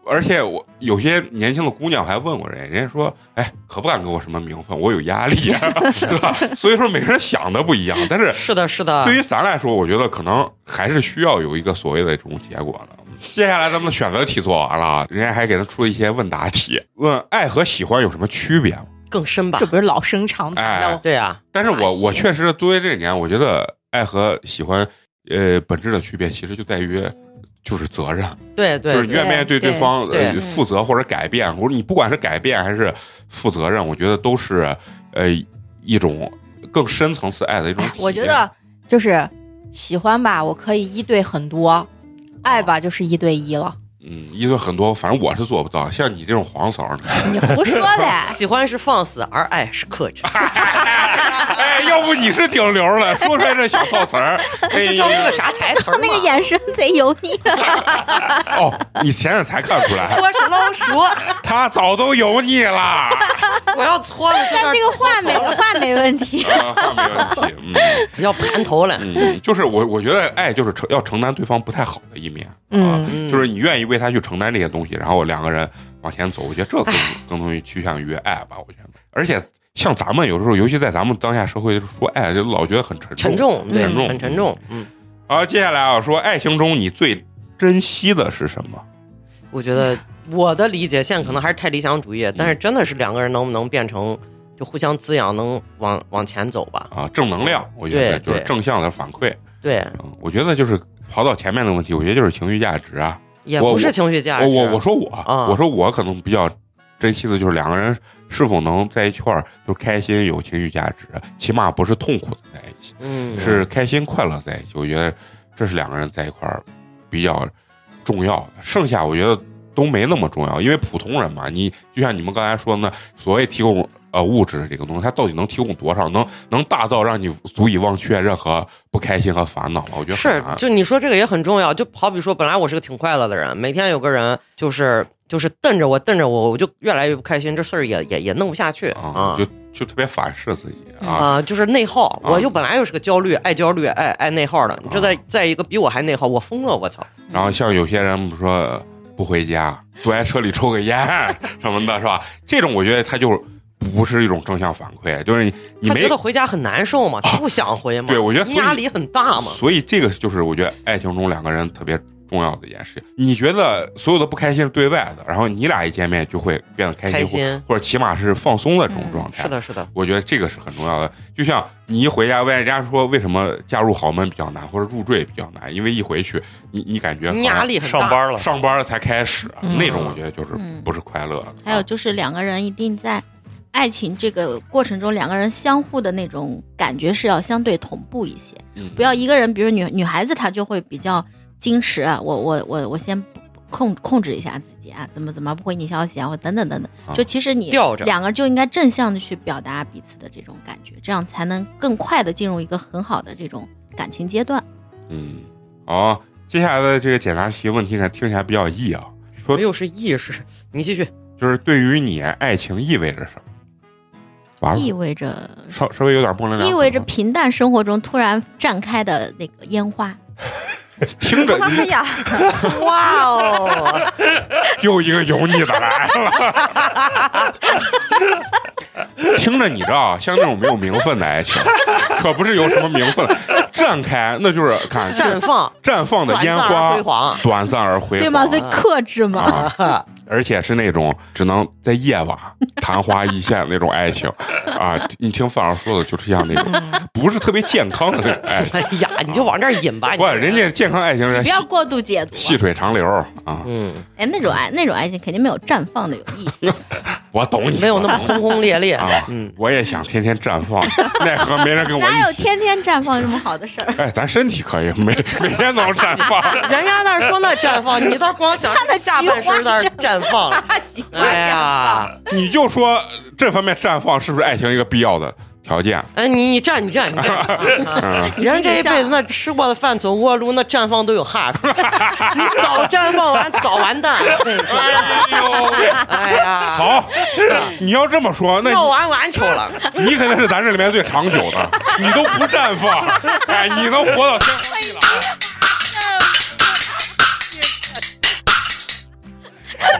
而且我有些年轻的姑娘还问过人，人家说，哎，可不敢给我什么名分，我有压力，是吧？所以说每个人想的不一样，但是
是的，是的。
对于咱来说，我觉得可能还是需要有一个所谓的这种结果的。接下来咱们的选择题做完了，人家还给他出了一些问答题，问爱和喜欢有什么区别吗？
更深吧？
这不是老生常谈的？
哎、
对啊。
但是我我确实作为这个年，我觉得爱和喜欢，呃，本质的区别其实就在于。就是责任，
对对，
就是你愿不愿意对对方
对
呃负责或者改变，或者你不管是改变还是负责任，我觉得都是呃一种更深层次爱的一种体验。
我觉得就是喜欢吧，我可以一对很多；爱吧，就是一对一了。
嗯，一对很多，反正我是做不到。像你这种黄嫂，
你胡说的。
喜欢是放肆，而爱是克制。
哎，要不你是顶流了，说出来这小套词儿，
这叫是个啥台词？
那个眼神贼油腻。
哦，你现在才看出来，
我是老鼠，
他早都油腻了。
我要搓了，
但这个话没话没问题，
啊，话没问题，嗯，
要盘头了。
嗯，就是我我觉得爱就是承要承担对方不太好的一面，啊，
嗯，
就是你愿意为他去承担这些东西，然后两个人往前走，我觉得这更更容易趋向于爱吧，我觉得，而且。像咱们有时候，尤其在咱们当下社会说爱，就老觉得很沉重，
沉重，
沉重，
很沉重。嗯，
好，接下来啊，说爱情中你最珍惜的是什么？
我觉得我的理解现在可能还是太理想主义，但是真的是两个人能不能变成就互相滋养，能往往前走吧？
啊，正能量，我觉得就是正向的反馈。
对，
嗯，我觉得就是跑到前面的问题，我觉得就是情绪价值啊，
也不是情绪价值。
我我我说我，
啊、
我说我可能比较。珍惜的就是两个人是否能在一块儿，就开心有情绪价值，起码不是痛苦的在一起，
嗯，
是开心快乐在一起。我觉得这是两个人在一块儿比较重要的，剩下我觉得都没那么重要，因为普通人嘛，你就像你们刚才说的呢，所谓提供呃物质这个东西，它到底能提供多少，能能大到让你足以忘却任何不开心和烦恼了？我觉得
是，就你说这个也很重要。就好比说，本来我是个挺快乐的人，每天有个人就是就是瞪着我瞪着我，我就越来越不开心，这事儿也也也弄不下去啊、
嗯，就就特别反噬自己啊、
呃，就是内耗。我又本来又是个焦虑、爱焦虑、爱爱内耗的，你这在在一个比我还内耗，我疯了，我操！
然后像有些人不说不回家，躲在车里抽个烟什么的，是吧？这种我觉得他就不是一种正向反馈，就是你你没
他觉得回家很难受嘛，他不想回嘛。
对，我觉得
压力很大嘛。
所以这个就是我觉得爱情中两个人特别重要的一件事。你觉得所有的不开心是对外的，然后你俩一见面就会变得开心，
开心
或者起码是放松的这种状态、
嗯。是的，是的。
我觉得这个是很重要的。就像你一回家问人家说为什么嫁入豪门比较难，或者入赘比较难，因为一回去你你感觉
压力很大，
上班了，
上班了才开始、
嗯、
那种，我觉得就是不是快乐的。
还有就是两个人一定在爱情这个过程中，两个人相互的那种感觉是要相对同步一些，
嗯、
不要一个人，比如女女孩子她就会比较矜持啊，我我我我先控控制一下自己啊，怎么怎么不回你消息啊，或等等等等，
啊、
就其实你两个就应该正向的去表达彼此的这种感觉，这样才能更快的进入一个很好的这种感情阶段。
嗯，好，接下来的这个简答题问题看听起来比较易啊，说
又是意识，你继续，
就是对于你爱情意味着什么？
意味着
稍稍微有点模棱两可，
意味着平淡生活中突然绽开的那个烟花。
听着，
哎呀，
哇哦，
又一个油腻的来了。听着你这啊，像那种没有名分的爱情，可不是有什么名分，绽开那就是看
绽放
绽放的烟花，
辉煌，
短暂而辉煌，
对吗？所以克制嘛。
啊而且是那种只能在夜晚昙花一现那种爱情啊！你听范老师说的，就是像那种不是特别健康的那种爱情。
哎呀，你就往这儿引吧！
不，人家健康爱情是
不要过度解读，
细水长流啊。
嗯，
哎，那种爱那种爱情肯定没有绽放的有意思。
我懂你，
没有那么轰轰烈烈
啊。嗯，我也想天天绽放，奈何没人跟我一起。
哪有天天绽放这么好的事儿？
哎，咱身体可以，每每天都能绽放。
人家那说那绽放，你倒光想
他的
下半身那绽放。哎呀，
你就说这方面绽放是不是爱情一个必要的条件？
哎，你你站你站你站，啊、人这一辈子那吃过的饭走锅炉，那绽放都有哈数，你早绽放完早完蛋。我跟你说，
哎呦，
哎呀，
好，你要这么说，那
要完完球了。
你肯定是咱这里面最长久的，你都不绽放，哎，你能活到天荒地老。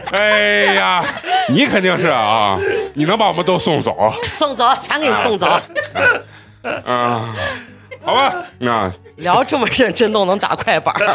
哎呀，你肯定是啊，你能把我们都送走？
送走，全给你送走。
啊，好吧，那
聊这么认真都能打快板儿。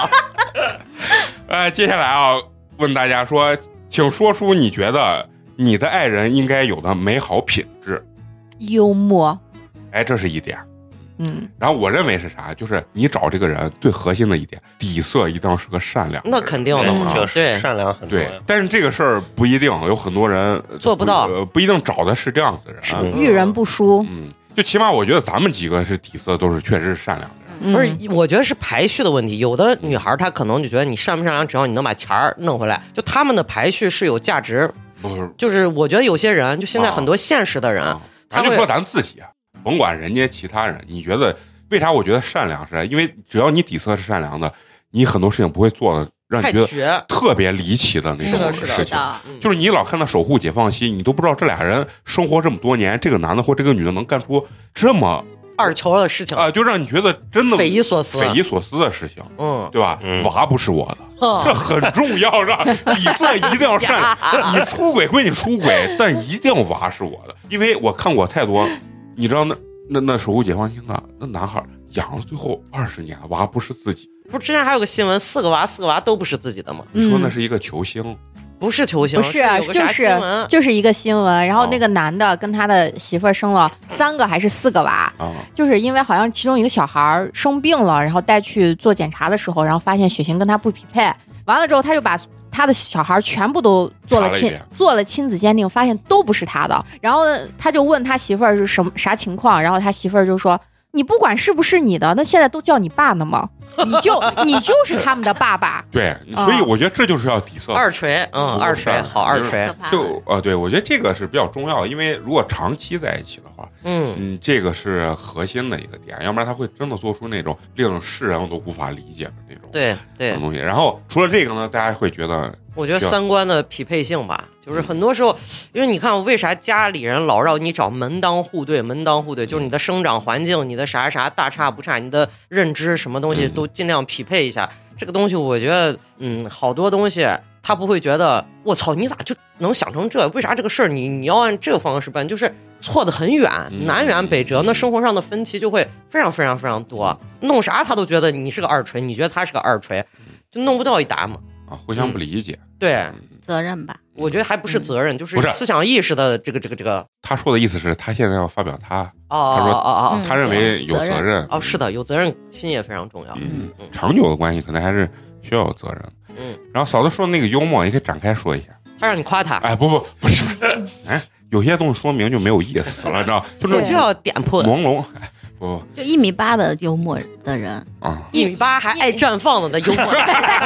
呃，接下来啊，问大家说，请说出你觉得你的爱人应该有的美好品质。
幽默，
哎，这是一点。
嗯，
然后我认为是啥？就是你找这个人最核心的一点，底色一定要是个善良的人。
那肯定的嘛，
就是
对，
善良很重要
对，但是这个事儿不一定，有很多人
做不到，
呃，不一定找的是这样子的人。
是
遇人不淑。
嗯，就起码我觉得咱们几个是底色都是确实是善良的人。
嗯
不是，我觉得是排序的问题。有的女孩她可能就觉得你善不善良，只要你能把钱儿弄回来，就他们的排序是有价值。
不是，
就是我觉得有些人，就现在很多现实的人，
啊
他会
咱就说咱自己，甭管人家其他人，你觉得为啥？我觉得善良是因为只要你底色是善良的，你很多事情不会做的让你
太
觉得
绝。
特别离奇的那
是的是的
种事情。
的，
嗯
就是你老看到守护解放西，你都不知道这俩人生活这么多年，这个男的或这个女的能干出这么
二球的事情
啊、就让你觉得真的
匪夷所思。
匪夷所思的事情，
嗯，
对吧？
嗯
娃不是我的，
哼
这很重要，是吧？底色一定要善良。你出轨归你出轨，但一定娃是我的，因为我看过太多，你知道那那那守护解放西那那男孩养了最后二十年，娃不是自己。
不是之前还有个新闻，四个娃四个娃都不是自己的吗？
你说那
嗯
是一个球星，
不是球星，
不是啊，
有个啥
就是
新闻
就是一个新闻，然后
哦
那个男的跟他的媳妇儿生了三个还是四个娃，
啊，
就是因为好像其中一个小孩儿生病了，然后带去做检查的时候，然后发现血型跟他不匹配，完了之后他就把他的小孩全部都做了亲
查了一遍
做了亲子鉴定，发现都不是他的，然后呢他就问他媳妇儿是什么啥情况，然后他媳妇儿就说：“你不管是不是你的，那现在都叫你爸呢吗？你就你就是他们的爸爸。”
对，所以我觉得这就是要底色。
二锤，嗯，二锤好，二锤
可，怕
就呃，对我觉得这个是比较重要的，因为如果长期在一起的话，
嗯，
嗯，这个是核心的一个点，要不然他会真的做出那种令世人都无法理解的那种
对对，
东西。然后除了这个呢，大家会觉得
我觉得三观的匹配性吧，就是很多时候，因为你看，为啥家里人老让你找门当户对？门当户对就是你的生长环境、你的啥啥大差不差，你的认知什么东西都尽量匹配一下。这个东西，我觉得，嗯，好多东西他不会觉得我操，你咋就能想成这？为啥这个事儿你你要按这个方式办？就是错得很远，南辕北辙，那生活上的分歧就会非常非常非常多。弄啥他都觉得你是个二锤，你觉得他是个二锤，就弄不到一搭嘛。
啊，互相不理解。
对，
责任吧。
我觉得还不是责任，就是
不是
思想意识的这个这个这个。
他说的意思是他现在要发表他，
哦
他说
哦哦
嗯
他认为有责任。
哦，是的，有责任心也非常重要。
嗯
嗯，
长久的关系可能还是需要有责任。
嗯，
然后嫂子说的那个幽默，你可以展开说一下。
他让你夸他，
哎，不不不是，哎，有些东西说明就没有意思了，知道？就那种
我就要点破。
朦胧。哎不
就一米八的幽默的人，
啊，
一米八还爱绽放了的幽默，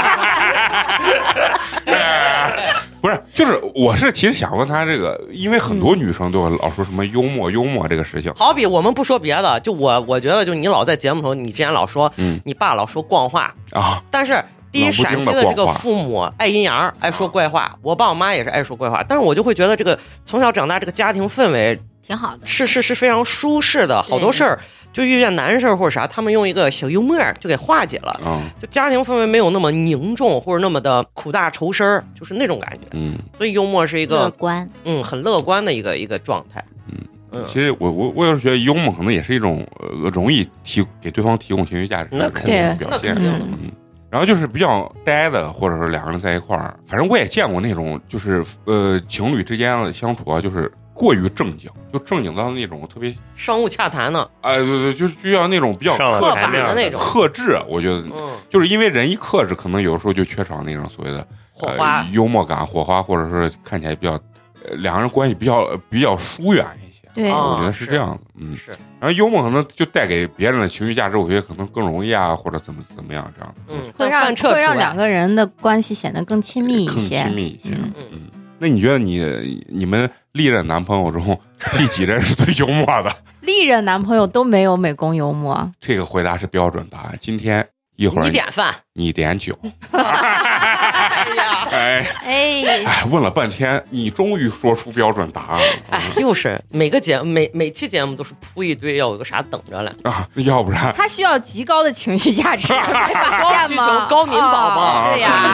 不是，就是我是其实想问他这个，因为很多女生都老说什么幽默幽默这个事情。
好比我们不说别的，就我我觉得，就你老在节目头，你之前老说，
嗯
你爸老说逛话，
啊，
但是第一，
冷不丁的
陕西的这个
逛话
父母爱阴阳，爱说怪话，我爸我妈也是爱说怪话，但是我就会觉得这个从小长大这个家庭氛围
挺好的。
是是是非常舒适的，好多事儿就遇见难事儿或者啥，他们用一个小幽默就给化解了，
嗯
就家庭氛围没有那么凝重或者那么的苦大仇深儿，就是那种感觉。
嗯，
所以幽默是一个
乐观，
嗯很乐观的一个一个状态。
嗯
嗯，
其实我我我有时觉得幽默可能也是一种呃容易提给对方提供情绪价值的
那肯定
表现
那肯。定的嘛。
嗯，然后就是比较呆的，或者说两个人在一块儿，反正我也见过那种，就是呃情侣之间的相处啊，就是过于正经，就正经到那种特别，
商务洽谈呢，
哎、对对，就是就要那种比较
上了
刻
台面
板的那种，
克制。我觉得
嗯，
就是因为人一克制，可能有时候就缺少那种所谓的
火花
呃、幽默感、火花，或者是看起来比较呃两个人关系比较比较疏远一些。
对，
哦
我觉得是这样的，嗯，
是，
然后幽默可能就带给别人的情绪价值，我觉得可能更容易啊，或者怎么怎么样这样的，
嗯，
会让
翻车出来
会让两个人的关系显得更亲密一
更
些。
亲密一些。
嗯
嗯，那你觉得你你们历任男朋友中第几任是最幽默的？
历任男朋友都没有美工幽默，
这个回答是标准答案。今天一会儿
你点饭，
你点酒，
哎呀，
哎
哎，
哎，问了半天，你终于说出标准答案了。
哎，又是每个节每每期节目都是铺一堆，要有个啥等着嘞。
啊，要不然
他需要极高的情绪价值，
高需求高敏宝宝
啊对呀，
宝宝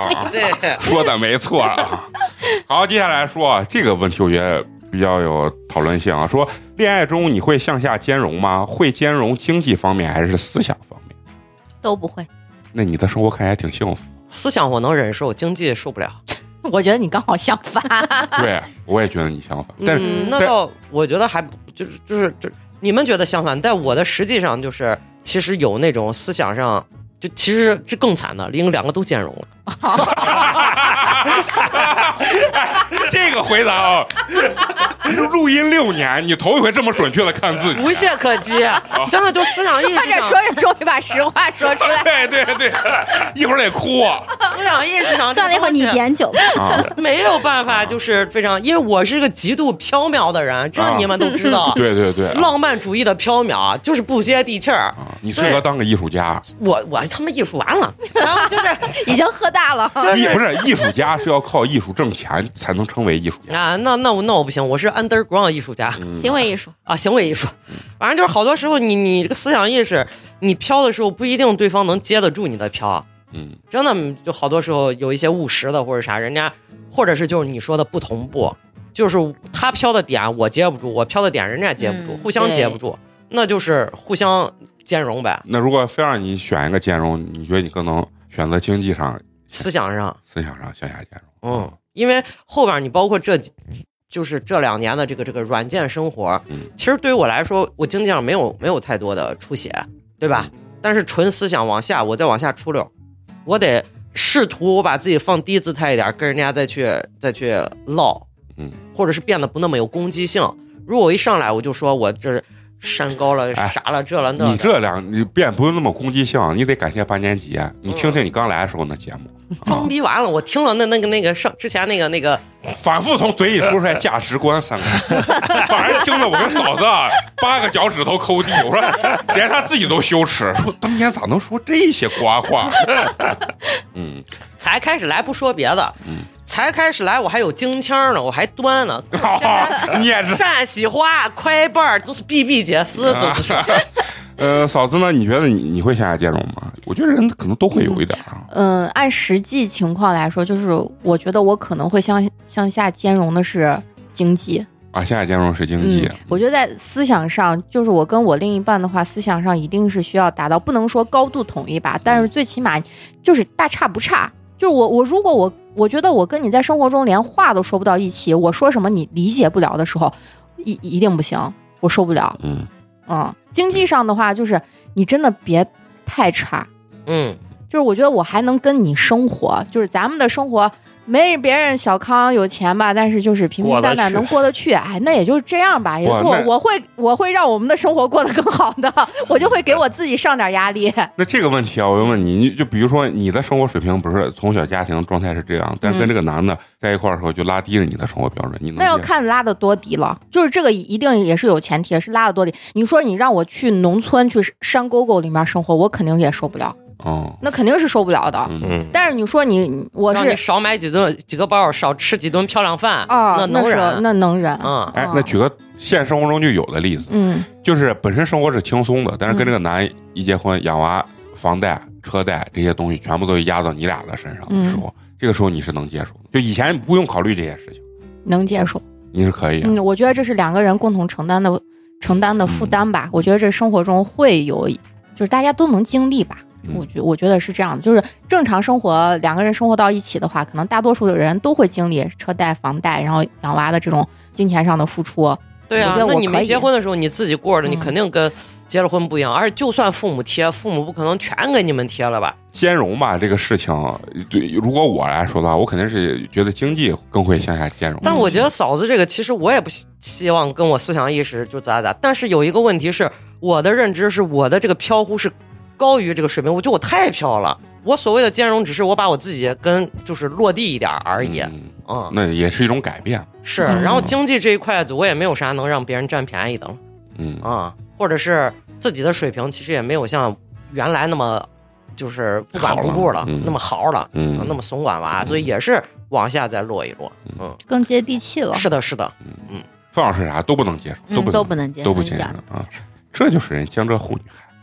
啊，
对，
说的没错啊。好，接下来说这个问题，我觉得比较有讨论性啊。说恋爱中你会向下兼容吗？会兼容经济方面还是思想方面？
都不会。
那你的生活看起来挺幸福。
思想我能忍受，经济受不了。
我觉得你刚好相反。
对，我也觉得你相反。但是、
嗯、那倒我觉得还就是就是就你们觉得相反，但我的实际上就是其实有那种思想上。就其实这更惨的，另两个都兼容了。
这个回答啊，录音六年，你头一回这么准确的看自己，
无懈可击，真的就思想意识上。
他这说着终于把实话说出来。
对对对，一会儿得哭。
思想意识上，
算了一会儿你点酒
啊，
没有办法，就是非常，因为我是一个极度缥缈的人，这你们都知道。
对对对，
浪漫主义的缥缈就是不接地气儿。
你适合当个艺术家。
我我他妈艺术完了，然后就是
已经喝大了。
艺不是艺术家是要靠艺术挣钱才能称为艺术家
啊。那那我那我不行，我是 underground 艺术家，
嗯、
行为艺术
啊，行为艺术。反正就是好多时候你你这个思想意识，你飘的时候不一定对方能接得住你的飘。
嗯，
真的就好多时候有一些务实的或者啥，人家或者是就是你说的不同步，就是他飘的点我接不住，我飘的点人家接不住，
嗯、
互相接不住，那就是互相兼容呗。
那如果非让你选一个兼容，你觉得你更能选择经济上、
思想上、
思想上向下兼容？
嗯，因为后边你包括这就是这两年的这个这个软件生活，
嗯，
其实对于我来说，我经济上没有没有太多的出血，对吧？嗯、但是纯思想往下，我再往下出溜，我得试图我把自己放低姿态一点，跟人家再去再去唠，
嗯，
或者是变得不那么有攻击性。如果我一上来我就说我这山高了、
哎、
傻了这了那，
你这两你变不用那么攻击性，你得感谢八年级。你听听你刚来的时候那节目，
嗯、装逼完了，我听了那那个那个上之前那个那个，
反复从嘴里说出来价值观三个字，把人听得我跟嫂子八个脚趾头抠地。我说连他自己都羞耻，说当年咋能说这些瓜话？嗯，
才开始来不说别的，
嗯。
才开始来，我还有京腔呢，我还端呢。
你也是
陕西话、快板都是比比皆是，就是。
呃，嫂子呢？你觉得你你会向下兼容吗？我觉得人可能都会有一点啊。
嗯，按实际情况来说，就是我觉得我可能会向向下兼容的是经济
啊，向下兼容是经济。
嗯、我觉得在思想上，就是我跟我另一半的话，思想上一定是需要达到，不能说高度统一吧，但是最起码就是大差不差。就是我我如果我我觉得我跟你在生活中连话都说不到一起，我说什么你理解不了的时候，一一定不行，我受不了。
嗯
嗯，经济上的话，就是你真的别太差。
嗯，
就是我觉得我还能跟你生活，就是咱们的生活没别人小康有钱吧，但是就是平平淡淡能过得去，哎，那也就这样吧。也是我我会我会让我们的生活过得更好的，我就会给我自己上点压力。
那这个问题啊，我就问你，你就比如说你的生活水平不是从小家庭状态是这样，但跟这个男的在一块儿的时候就拉低了你的生活标准，你能
那要看拉的多低了，就是这个一定也是有前提，是拉的多低。你说你让我去农村去山沟沟里面生活，我肯定也受不了。
哦，
那肯定是受不了的。
嗯，
但是你说你，我是
让你少买几顿几个包，少吃几顿漂亮饭
啊，
那能忍，
那能忍。
嗯，
哎，那举个现实生活中就有的例子，
嗯，
就是本身生活是轻松的，但是跟这个男一结婚，养娃、房贷、车贷这些东西全部都压到你俩的身上的时候，嗯、这个时候你是能接受的。就以前不用考虑这些事情，
能接受，
你是可以、啊。
嗯，我觉得这是两个人共同承担的承担的负担吧。嗯、我觉得这生活中会有，就是大家都能经历吧。我觉我觉得是这样的，就是正常生活，两个人生活到一起的话，可能大多数的人都会经历车贷、房贷，然后养娃的这种金钱上的付出。
对啊，那你没结婚的时候你自己过着，嗯、你肯定跟结了婚不一样。而且就算父母贴，父母不可能全给你们贴了吧？
兼容吧，这个事情，对，如果我来说的话，我肯定是觉得经济更会向下兼容。
但我觉得嫂子这个，其实我也不希望跟我思想意识就咋咋。但是有一个问题是，我的认知是我的这个飘忽是高于这个水平，我觉得我太飘了。我所谓的兼容，只是我把我自己跟就是落地一点而已。嗯，嗯
那也是一种改变。
是，然后经济这一块子，我也没有啥能让别人占便宜的了。
嗯
啊、嗯，或者是自己的水平，其实也没有像原来那么就是不管不顾了，了嗯、那么豪了，
嗯，
那么怂管娃，嗯、所以也是往下再落一落。嗯，
更接地气了。
是的，是的。
嗯嗯，范老师啥都不能接受，都不
都不能接受，
都不接受啊。这就是人江浙沪女孩。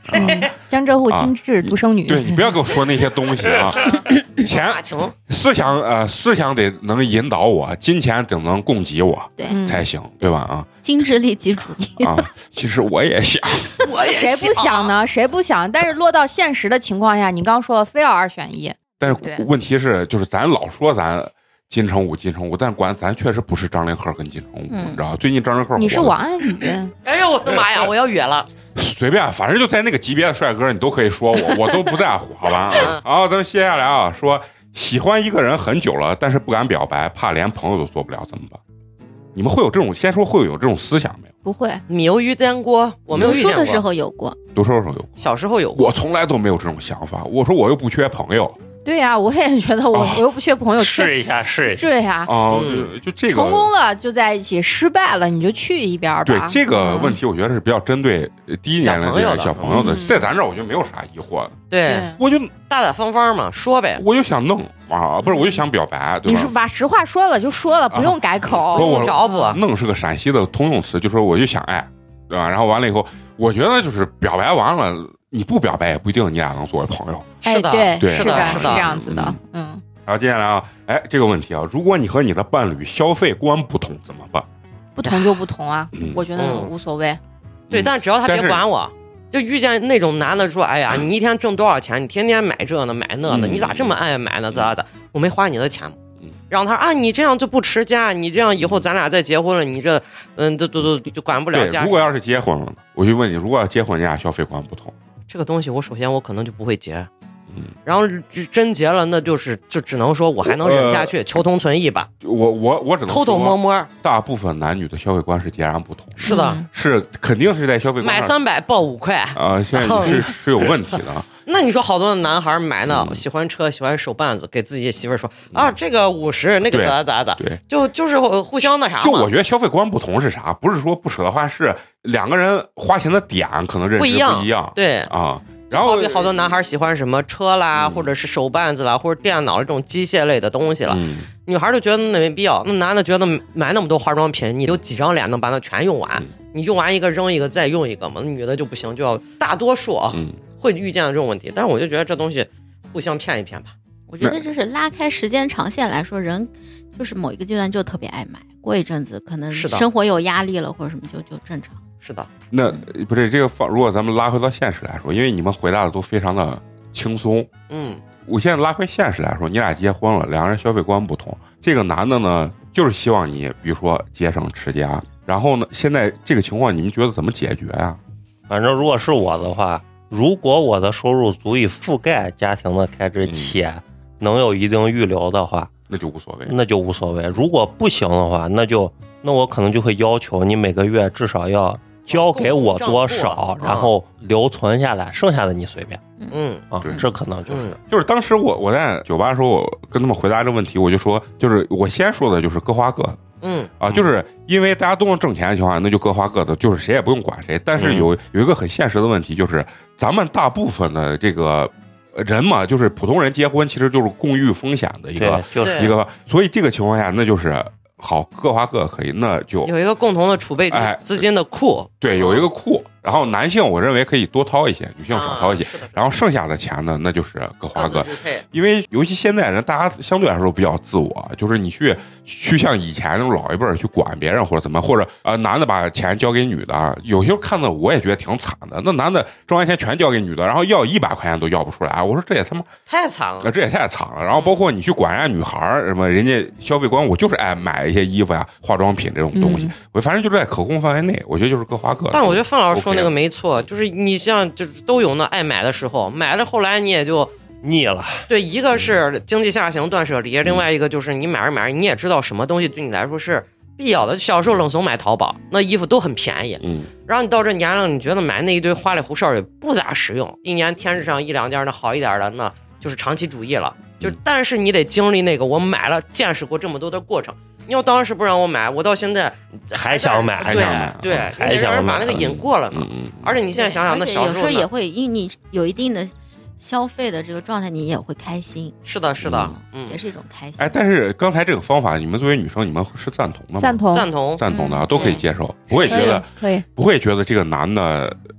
嗯，江浙沪精致独生女。
对你不要给我说那些东西啊，钱思想呃思想得能引导我，金钱只能供给我，
对
才行，对吧？啊，
精致利己主义
啊，其实我也想，
我也
谁不想呢？谁不想？但是落到现实的情况下，你刚刚说了非要二选一，
但是问题是，就是咱老说咱金城武，金城武，但管咱确实不是张凌赫跟金城武，
嗯、
你知道吧？最近张凌赫
你是王安宇，
哎呦我的妈呀，我要哕了。
随便，反正就在那个级别的帅哥，你都可以说我，我都不在乎，好吧？啊，好，咱们接下来啊，说喜欢一个人很久了，但是不敢表白，怕连朋友都做不了，怎么办？你们会有这种，先说会有这种思想没有？
不会，
你有遇见过？我没有遇见过。
读书的时候有过，
读书的时候有过，
小时候有过。
我从来都没有这种想法。我说我又不缺朋友。
对呀、啊，我也觉得我、哦、我又不缺朋友，
试一下试一下。
对呀、啊，
哦、嗯，就这个
成功了就在一起，失败了你就去一边吧。
对这个问题，我觉得是比较针对第一年的这个小朋友的，
嗯、
在咱这儿我觉得没有啥疑惑的。
对，
我就
大大方方嘛，说呗。
我就想弄啊，不是，我就想表白，对吧？
你是把实话说了就说了，不用改口。
啊、我
找不
弄是个陕西的通用词，就说我就想爱，对吧？然后完了以后，我觉得就是表白完了，你不表白也不一定你俩能作为朋友。
是的，
哎、对，
是
的，
是
是这样子的，嗯。嗯
然后接下来啊，哎，这个问题啊，如果你和你的伴侣消费观不同怎么办？
不同就不同啊，
嗯、
我觉得无所谓。
嗯、对，但只要他别管我，就遇见那种男的说：“哎呀，你一天挣多少钱？你天天买这呢买那的，嗯、你咋这么爱买呢？咋咋？我没花你的钱吗？”然后他说啊，你这样就不持家，你这样以后咱俩再结婚了，你这嗯，都都都就管不了家。
如果要是结婚了，我就问你，如果要结婚，你俩消费观不同，
这个东西我首先我可能就不会结。然后真结了，那就是就只能说我还能忍下去，呃、求同存异吧。
我我我只能
偷偷摸摸。
大部分男女的消费观是截然不同。
是的，
是肯定是在消费观
买三百报五块
啊、呃，现在是是有问题的。
那你说好多男孩买呢，嗯、喜欢车，喜欢手办子，给自己媳妇说、嗯、啊，这个五十，那个咋咋咋，
对，
就就是互相那啥。
就我觉得消费观不同是啥？不是说不舍得花，是两个人花钱的点可能认知不
一样。
一样
对
啊。
然后好比好多男孩喜欢什么车啦，嗯、或者是手办子啦，或者电脑这种机械类的东西了。
嗯、
女孩就觉得那没必要，那男的觉得买那么多化妆品，你有几张脸能把它全用完？嗯、你用完一个扔一个再用一个嘛？女的就不行，就要大多数啊、嗯、会遇见这种问题。但是我就觉得这东西互相骗一骗吧。
我觉得这是拉开时间长线来说，人就是某一个阶段就特别爱买，过一阵子可能生活有压力了或者什么就就正常。
是的，
那不是这个放。如果咱们拉回到现实来说，因为你们回答的都非常的轻松，
嗯，
我现在拉回现实来说，你俩结婚了，两个人消费观不同。这个男的呢，就是希望你，比如说节省持家，然后呢，现在这个情况你们觉得怎么解决呀、啊？
反正如果是我的话，如果我的收入足以覆盖家庭的开支，且能有一定预留的话，
那就无所谓，
那就无所谓。如果不行的话，那就那我可能就会要求你每个月至少要交给我多少，然后留存下来，剩下的你随便。
嗯
啊，
对，
这可能就是、
嗯、就是当时我我在酒吧的时候，我跟他们回答这个问题，我就说，就是我先说的就是各花各的。
嗯
啊，就是因为大家都能挣钱的情况下，那就各花各的，就是谁也不用管谁。但是有有一个很现实的问题，就是咱们大部分的这个人嘛，就是普通人结婚，其实就是共御风险的一个，
就是
一个。所以这个情况下，那就是好，各花各可以，那就
有一个共同的储备资金的库。
哎、对，有一个库。然后男性我认为可以多掏一些，女性少掏一些，
啊、
然后剩下的钱呢，那就是各花各。
各自支配。
因为尤其现在人，大家相对来说比较自我，就是你去去像以前那种老一辈儿去管别人或者怎么，或者呃男的把钱交给女的，有些时候看到我也觉得挺惨的。那男的挣完钱全交给女的，然后要一百块钱都要不出来，我说这也他妈
太惨了，
这也太惨了。然后包括你去管人家女孩儿什么，人家消费观，我就是爱买一些衣服呀、化妆品这种东西，
嗯、
我反正就是在可控范围内，我觉得就是各花各的。
但我觉得范老师说那个没错，就是你像就都有那爱买的时候，买了后来你也就
腻了。
对，一个是经济下行断舍离，另外一个就是你买着买着你也知道什么东西对你来说是必要的。小时候冷怂买淘宝，那衣服都很便宜，
嗯，
然后你到这年龄，你觉得买那一堆花里胡哨也不咋实用，一年添上一两件的好一点的，那就是长期主义了。就但是你得经历那个我买了见识过这么多的过程。你要当时不让我买，我到现在
还想买，
还想买，
对，
还想
让人把那个瘾过了呢。
嗯、
而且你现在想想，那小时候
有时候也会，因为你有一定的消费的这个状态，你也会开心。
是的，是的，嗯，
也是一种开心。
哎，但是刚才这个方法，你们作为女生，你们是赞同的吗？
赞同，
赞同，
赞同的，都可以接受，不会觉得
可以，
不会觉得这个男的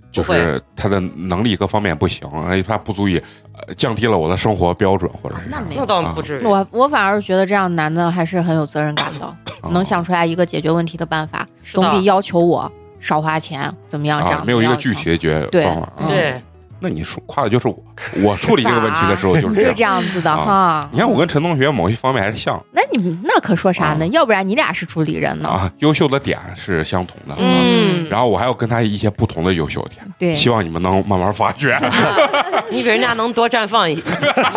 就是他的能力各方面不行，他不足以、呃、降低了我的生活标准，或者是
那没有，
那倒不至于。
我我反而觉得这样男的还是很有责任感的，
哦、
能想出来一个解决问题的办法，总比要求我少花钱怎么样这样、
啊、没有一个具体的解决方法。
对。
嗯那你说夸的就是我，我处理这个问题的时候就是这样，
是这样子的哈、
啊。你看我跟陈同学某一方面还是像，
那你们那可说啥呢？啊、要不然你俩是主理人呢？
啊，优秀的点是相同的，
嗯，
然后我还要跟他一些不同的优秀点，
对，
希望你们能慢慢发掘，
你比人家能多绽放一些。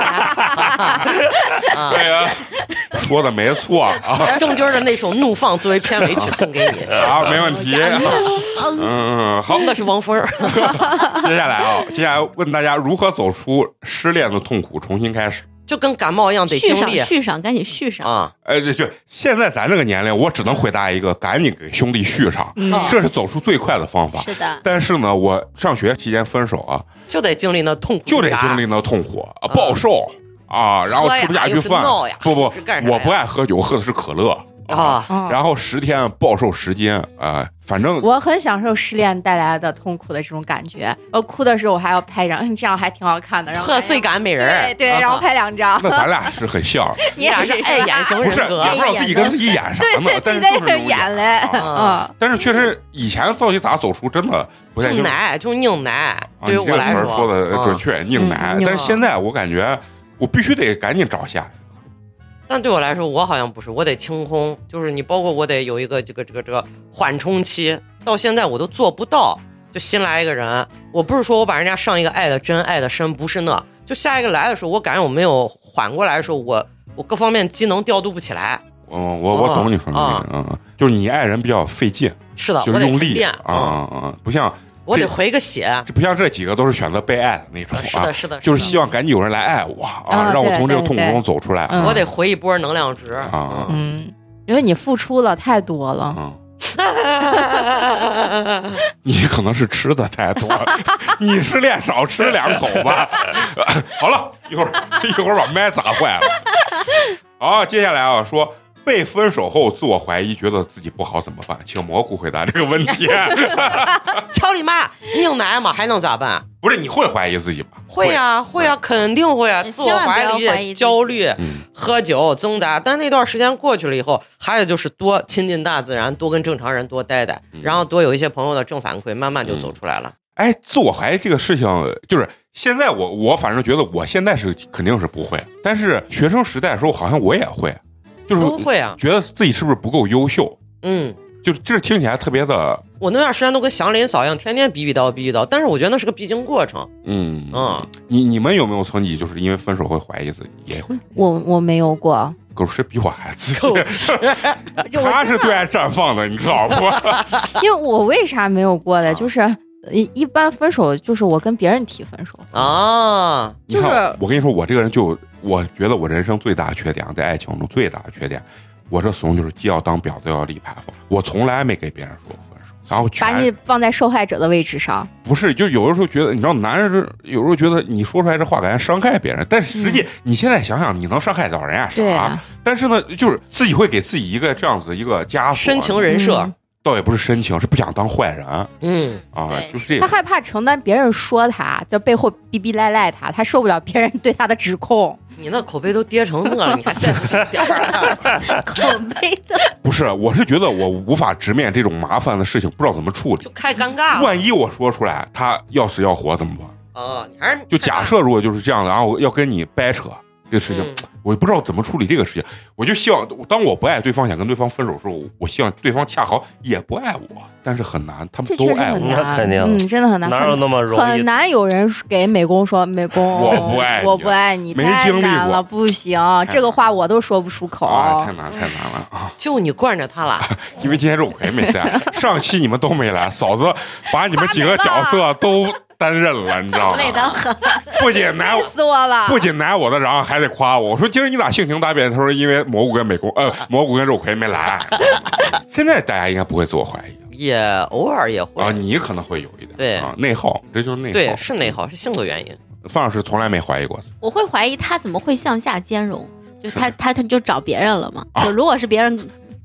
对呀、啊，说的没错啊。
郑钧的那首《怒放》作为片尾曲送给你
啊，没问题。嗯，好，
那是王峰。
接下来啊，接下来问大家如何走出失恋的痛苦，重新开始。
就跟感冒一样得经历，
续上续上，赶紧续上
啊！
哎，对，就现在咱这个年龄，我只能回答一个，赶紧给兄弟续上，
嗯、
这是走出最快的方法。
是的。
但是呢，我上学期间分手啊，
就得经历那痛苦，
就得经历那痛苦啊，暴瘦啊，然后吃不下去饭。不不，我不爱喝酒，我喝的是可乐。啊，然后十天暴瘦十斤啊、呃，反正
我很享受失恋带来的痛苦的这种感觉。我哭的时候我还要拍张，这样还挺好看的。然后
贺岁感美人，
对对，然后拍两张。
那咱俩是很像，
你俩是爱演型人格，
不是也不知道自己跟自己演啥呢，但是就是
演嘞。
啊，但是确实以前到底咋走出，真的不太
就奶就拧奶，对于我来说
说的准确，拧奶。但是现在我感觉我必须得赶紧找下。
但对我来说，我好像不是，我得清空，就是你包括我得有一个这个这个这个缓冲期，到现在我都做不到。就新来一个人，我不是说我把人家上一个爱的真爱的深，不是那，就下一个来的时候，我感觉我没有缓过来的时候，我我各方面机能调度不起来。
嗯，我我懂你说的，嗯嗯，就是你爱人比较费劲，
是的，
就是用力
啊
啊啊，不像。
我得回个血，
这不像这几个都是选择被爱的那种啊，
是的，是的，
就是希望赶紧有人来爱我啊，让我从这个痛苦中走出来。
我得回一波能量值
啊，
嗯，因为你付出了太多了，
嗯，你可能是吃的太多，你失恋少吃两口吧。好了，一会儿一会儿把麦砸坏了。好，接下来啊说。被分手后自我怀疑，觉得自己不好怎么办？请蘑菇回答这个问题。
操你妈，拧奶嘛，还能咋办？
不是你会怀疑自己吧？
会呀，会呀，肯定会啊！自我怀疑、焦虑、嗯、喝酒、挣扎。但那段时间过去了以后，还有就是多亲近大自然，多跟正常人多待待，嗯、然后多有一些朋友的正反馈，慢慢就走出来了。
嗯、哎，自我怀疑这个事情，就是现在我我反正觉得我现在是肯定是不会，但是学生时代的时候好像我也会。就是
都会啊，
觉得自己是不是不够优秀？
嗯，
就这听起来特别的。
我那段时间都跟祥林嫂一样，天天逼逼叨逼逼叨，但是我觉得那是个必经过程。
嗯
嗯，
你你们有没有曾经就是因为分手会怀疑自己？也会。
我我没有过。
狗屎比我还自信，他是最爱绽放的，你知道不？
因为我为啥没有过呢？就是一一般分手就是我跟别人提分手
啊，
就是
我跟你说，我这个人就。我觉得我人生最大的缺点，在爱情中最大的缺点，我这怂就是既要当婊子又要立牌坊。我从来没给别人说过分手，然后
把你放在受害者的位置上。
不是，就有的时候觉得，你知道，男人有时候觉得你说出来这话感觉伤害别人，但是实际、嗯、你现在想想，你能伤害到人家啥？
对啊、
但是呢，就是自己会给自己一个这样子的一个枷锁，
深情人设。
嗯
倒也不是深情，是不想当坏人。
嗯
啊，就是这个。
他害怕承担别人说他，在背后逼逼赖赖他，他受不了别人对他的指控。
你那口碑都跌成那了，你还在乎这点儿？
口碑的
不是，我是觉得我无法直面这种麻烦的事情，不知道怎么处理，
就太尴尬了。
万一我说出来，他要死要活怎么办？
哦，你还是
就假设如果就是这样的，然后要跟你掰扯。这个事情、嗯、我不知道怎么处理这个事情，我就希望当我不爱对方想跟对方分手的时候，我希望对方恰好也不爱我，但是很难，他们都爱我，
那
肯定，
嗯，真的很难，
哪有那么容易？
很难有人给美工说美工
我不爱你，
我不爱你，
没经历过，
不行，这个话我都说不出口，
啊、太难太难了啊！
就你惯着他了，
因为今天肉葵没在，上期你们都没来，嫂子把你们几个角色都担任了，你知道吗？
累得很，
不仅拿我
死我了，
不仅拿我的瓤，还得夸我。我说今儿你咋性情大变？他说因为蘑菇跟美工，呃，蘑菇跟肉葵没来。现在大家应该不会自我怀疑，
也偶尔也会
啊，你可能会有一点，
对
啊，内耗，这就是内耗，
对，是内耗，是性格原因。
范老师从来没怀疑过，
我会怀疑他怎么会向下兼容，就是他他他就找别人了嘛。就如果是别人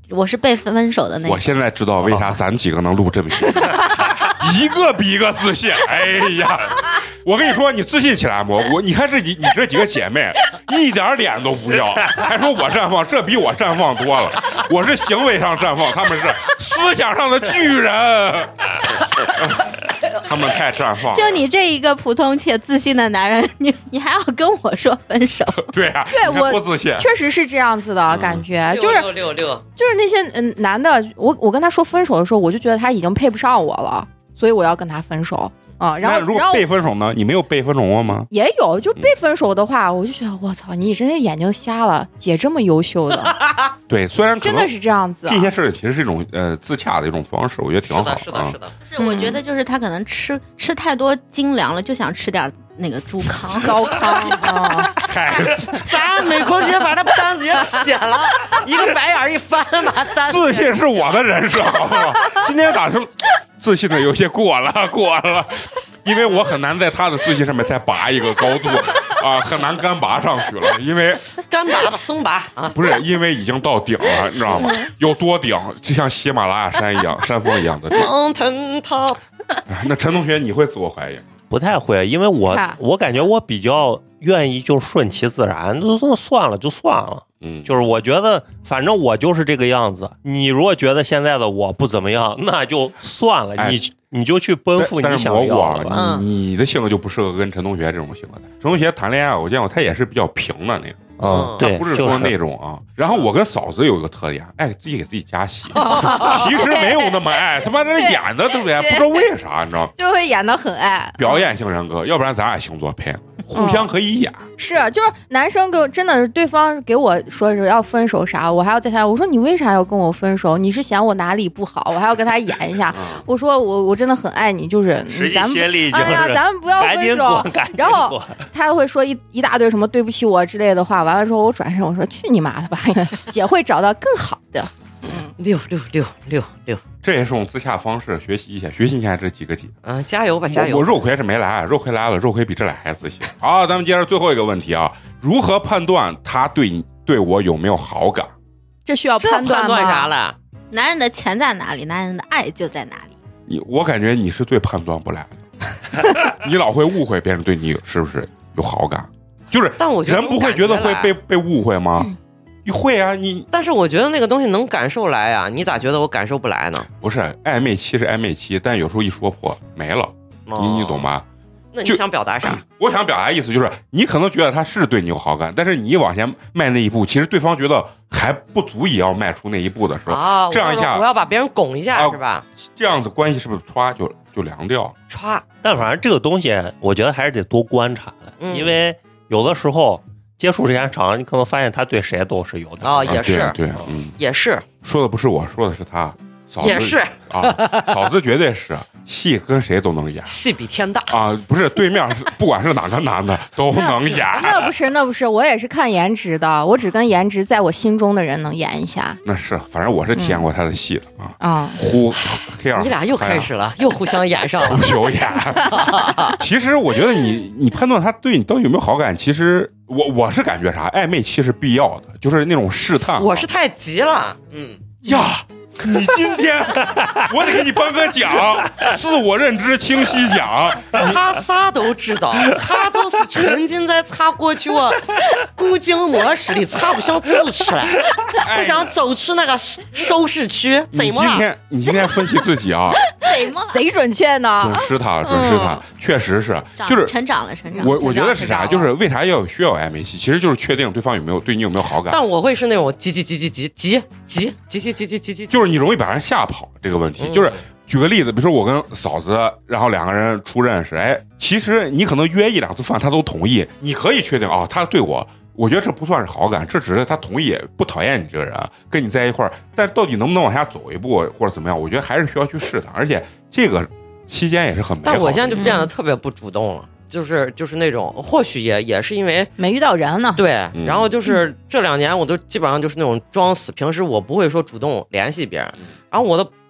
我是被分手的那个。
我现在知道为啥咱几个能录这么些，一个比一个自信。哎呀，我跟你说，你自信起来吗？我你看这几你这几个姐妹，一点脸都不要，还说我绽放，这比我绽放多了。我是行为上绽放，他们是思想上的巨人。他们太绽放了。
就你这一个普通且自信的男人，你你还要跟我说分手？
对啊，
对我
不自信，
确实是这样子的、嗯、感觉，就是
六六六，
就是那些嗯男的，我我跟他说分手的时候，我就觉得他已经配不上我了，所以我要跟他分手。啊、嗯，然后
如果被分手呢？你没有被分手过吗？
也有，就被分手的话，嗯、我就觉得我操，你真是眼睛瞎了，姐这么优秀的。
对，虽然
真的是这样子、啊，
这些事其实是一种呃自洽的一种方式，我觉得挺好。
是的，是的，是的。
是，我觉得就是他可能吃吃太多精粮了，就想吃点那个猪糠、
糟糠啊。
太，
咱美空姐把他单子也写了，一个白眼一翻，把单
自信是我的人设，好不好？今天咋说？自信的有些过了，过了，因为我很难在他的自信上面再拔一个高度啊，很难干拔上去了，因为
干拔吧，生拔啊，
不是因为已经到顶了，你知道吗？有多顶，就像喜马拉雅山一样，山峰一样的顶。
Mountain top。
那陈同学，你会自我怀疑？
不太会，因为我我感觉我比较愿意就顺其自然，就算了就算了。
嗯，
就是我觉得反正我就是这个样子，你如果觉得现在的我不怎么样，那就算了，
哎、
你你就去奔赴你想要的吧。
嗯、你你的性格就不适合跟陈同学这种性格的。陈同学谈恋爱，我见过他也是比较平的那种。
嗯，对，
不是说那种啊。然后我跟嫂子有一个特点，爱自己给自己加戏，其实没有那么爱，他妈这演的对不对？不知道为啥，你知道？
就会演得很爱，
表演型人格，要不然咱俩星座配，互相可以演。
嗯、是，就是男生给我真的是对方给我说是要分手啥，我还要在他我说你为啥要跟我分手？你是嫌我哪里不好？我还要跟他演一下。
嗯、
我说我我真的很爱你，就是咱们哎呀，咱们不要分手。然后他会说一一大堆什么对不起我之类的话。完了之后，我转身我说去你妈的吧，姐会找到更好的。
嗯，六六六六六，
这也是种自洽方式，学习一下，学习一下这几个姐。
嗯，加油吧，加油！
我, 我肉葵是没来，肉葵来了，肉葵比这俩还自信。好，咱们接着最后一个问题啊，如何判断他对你对我有没有好感？
这需要判断吗？
判断啥了？
男人的钱在哪里，男人的爱就在哪里。
你我感觉你是最判断不来的，你老会误会别人对你是不是有好感。就是，
但我觉得
人不会觉得会被被误会吗？嗯、你会啊，你。
但是我觉得那个东西能感受来呀、啊，你咋觉得我感受不来呢？
不是暧昧期是暧昧期，但有时候一说破没了，哦、你你懂吗？
那你想表达啥？
我想表达意思就是，你可能觉得他是对你有好感，但是你往前迈那一步，其实对方觉得还不足以要迈出那一步的时候，
啊、
这样一下
我要把别人拱一下、啊、是吧？
这样子关系是不是歘就就凉掉？
歘。
但反正这个东西，我觉得还是得多观察的，嗯、因为有的时候。接触时间长，你可能发现他对谁都是有的
啊、哦，也是，
对，对嗯，
也是
说的不是我说的是他，嫂子
也是
啊，嫂子绝对是戏跟谁都能演，
戏比天大
啊，不是对面不管是哪个男的都能演，
那不是那不是，我也是看颜值的，我只跟颜值在我心中的人能演一下。
那是，反正我是体验过他的戏的、嗯、啊
啊，
呼黑二，
你俩又开始了，又互相演上了，
不朽演。其实我觉得你你判断他对你到底有没有好感，其实。我我是感觉啥，暧昧期是必要的，就是那种试探、啊。
我是太急了，嗯
呀，你今天我得给你颁个奖，自我认知清晰奖。
他啥都知道，他就是沉浸在他过去我古今模式里，他不想走出来，不想走出那个收视区。怎么了？
你今天你今天分析自己啊，
怎么
贼准确呢？
准时他，准时他，嗯、确实是，就是
成长了，成长。
我我觉得是啥，就是为啥要需要暧昧期，其实就是确定对方有没有对你有没有好感。
但我会是那种急急急急急急急急急急急急急，
就是你容易把人吓跑这个问题。嗯、就是举个例子，比如说我跟嫂子，然后两个人初认识，哎，其实你可能约一两次饭，他都同意，你可以确定啊、哦，他对我。我觉得这不算是好感，这只是他同意不讨厌你这个人，跟你在一块儿。但到底能不能往下走一步或者怎么样，我觉得还是需要去试探。而且这个期间也是很美好的。
但我现在就变得特别不主动了，嗯、就是就是那种，或许也也是因为
没遇到人呢。
对，
嗯、
然后就是这两年我都基本上就是那种装死，平时我不会说主动联系别人，然后我的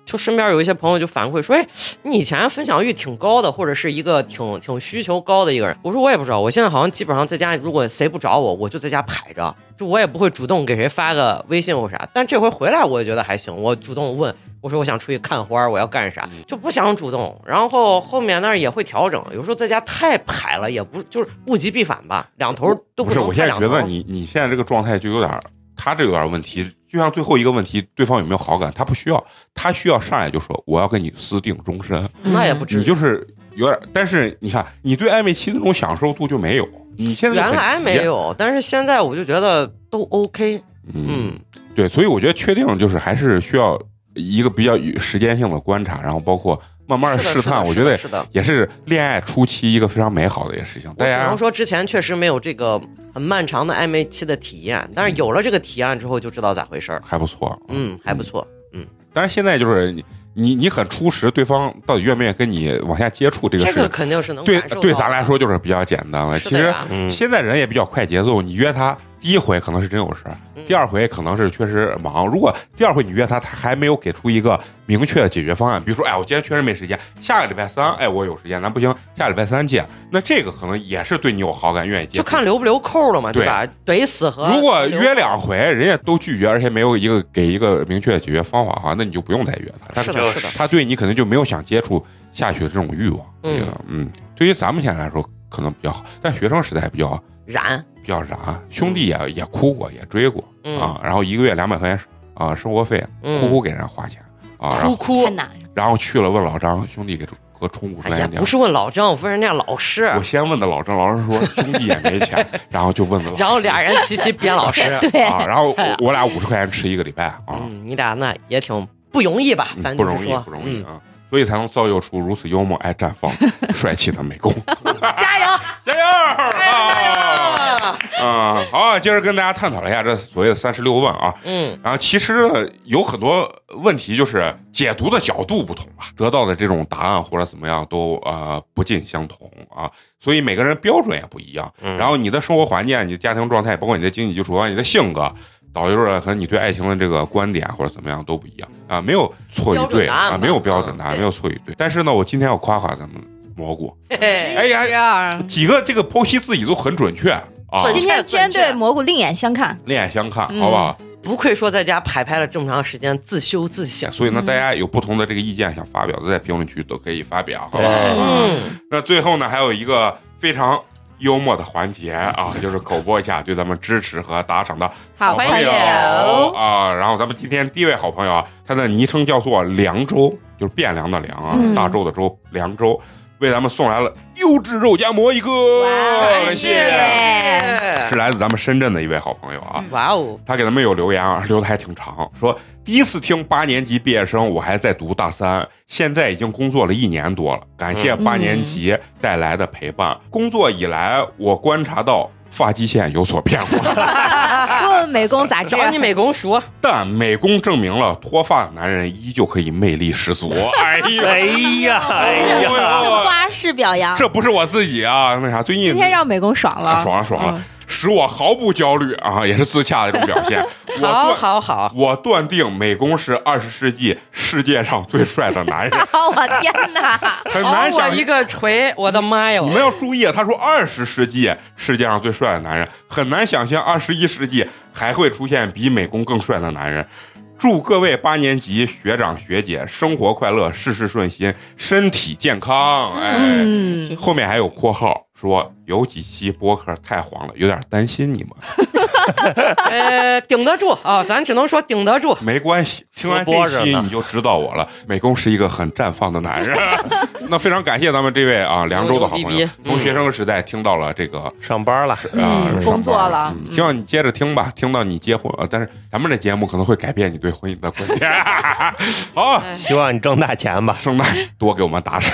就身边有一些朋友就反馈说，哎，你以前分享欲挺高的，或者是一个挺挺需求高的一个人。我说我也不知道，我现在好像基本上在家，如果谁不找我，我就在家排着，就我也不会主动给谁发个微信或啥。但这回回来我也觉得还行，我主动问我说我想出去看花，我要干啥，就不想主动。然后后面那也会调整，有时候在家太排了，也不就是物极必反吧，两头都
不是。我现在觉得你你现在这个状态就有点，他这有点问题。就像最后一个问题，对方有没有好感，他不需要，他需要上来就说我要跟你私定终身，
那也不至于。
你就是有点，但是你看你对暧昧期那种享受度就没有，你现在
原来没有，但是现在我就觉得都 OK。嗯，
嗯对，所以我觉得确定就是还是需要一个比较时间性的观察，然后包括慢慢的试探，我觉得也是恋爱初期一个非常美好的一个事情。
我只能说之前确实没有这个很漫长的暧昧期的体验，但是有了这个体验之后就知道咋回事儿，
还不错。
嗯，还不错。嗯，
但是现在就是你你你很初识，对方到底愿不愿意跟你往下接触这个事，
这个肯定是能
对
感受到的。
对咱来说就是比较简单了。其实、嗯、现在人也比较快节奏，你约他。第一回可能是真有事，第二回可能是确实忙。如果第二回你约他，他还没有给出一个明确的解决方案，比如说，哎，我今天确实没时间，下个礼拜三，哎，我有时间，咱不行，下礼拜三见。那这个可能也是对你有好感，愿意接。
就看留不留扣了嘛，对吧？怼死和
如果约两回，人家都拒绝，而且没有一个给一个明确的解决方法的话，那你就不用再约他。
是的，是的，
他对你可能就没有想接触下去的这种欲望。嗯嗯，对于咱们现在来说可能比较好，但学生时代比较
燃。
比较燃，兄弟也也哭过，也追过、嗯、啊，然后一个月两百块钱啊生活费，哭哭给人家花钱、嗯、啊，
哭哭，
然后去了问老张，兄弟给哥充五十块钱、
哎，不是问老张，我问人家老师，
我先问的老张，老师说兄弟也没钱，然后就问的老师，
然后俩人齐齐编老师，
对
啊，然后我俩五十块钱吃一个礼拜啊、
嗯，你俩那也挺不容易吧？咱
不容易，不容易啊。嗯，所以才能造就出如此幽默、爱绽放、帅气的美工。
加油，
加油！啊，嗯，好，接着跟大家探讨了一下这所谓的三十六问啊。
嗯，
然后其实有很多问题就是解读的角度不同吧，得到的这种答案或者怎么样都呃不尽相同啊，所以每个人标准也不一样。
嗯、
然后你的生活环境、你的家庭状态，包括你的经济基础、你的性格。导致了和你对爱情的这个观点或者怎么样都不一样啊，没有错与对啊，没有标准答案，没有错与对。但是呢，我今天要夸夸咱们蘑菇，哎呀，几个这个剖析自己都很准确啊。
今天今天对蘑菇另眼相看，
另眼相看，好不好？
不愧说在家排排了这么长时间，自修自省。
所以呢，大家有不同的这个意见想发表的，在评论区都可以发表，好不好？嗯。那最后呢，还有一个非常幽默的环节啊，就是口播一下对咱们支持和打赏的好朋友啊。然后咱们今天第一位好朋友啊，他的昵称叫做凉州，就是汴梁的梁啊，嗯、大洲的洲，凉州，为咱们送来了优质肉夹馍一个，
感谢，
是来自咱们深圳的一位好朋友啊。
哇哦，
他给咱们有留言啊，留的还挺长，说第一次听八年级毕业生，我还在读大三，现在已经工作了一年多了，感谢八年级带来的陪伴。嗯、工作以来，我观察到发际线有所变化。
问美工咋
找你美工说，
但美工证明了脱发的男人依旧可以魅力十足。哎呀，
哎呀，哎呀，
花式表扬，
这不是我自己啊，那啥，最近
今天让美工爽了，
爽了，爽了。嗯，使我毫不焦虑啊，也是自洽的一种表现。
好好好，
我断定美工是二十世纪世界上最帅的男人。
我天哪，
很难想。
我一个锤，我的妈呀！
你们要注意，他说二十世纪世界上最帅的男人，很难想象二十一世纪还会出现比美工更帅的男人。祝各位八年级学长学姐生活快乐，事事顺心，身体健康。哎，嗯、后面还有括号说有几期播客太黄了，有点担心你们。
呃，顶得住啊，咱只能说顶得住，
没关系。听完这期你就知道我了，美工是一个很绽放的男人。那非常感谢咱们这位啊凉州的好朋友，从学生时代听到了这个
上班了啊、
嗯，工作了、
嗯，希望你接着听吧，听到你结婚，但是咱们这节目可能会改变你对婚姻的观点。好，
希望你挣大钱吧，
挣大多给我们打赏。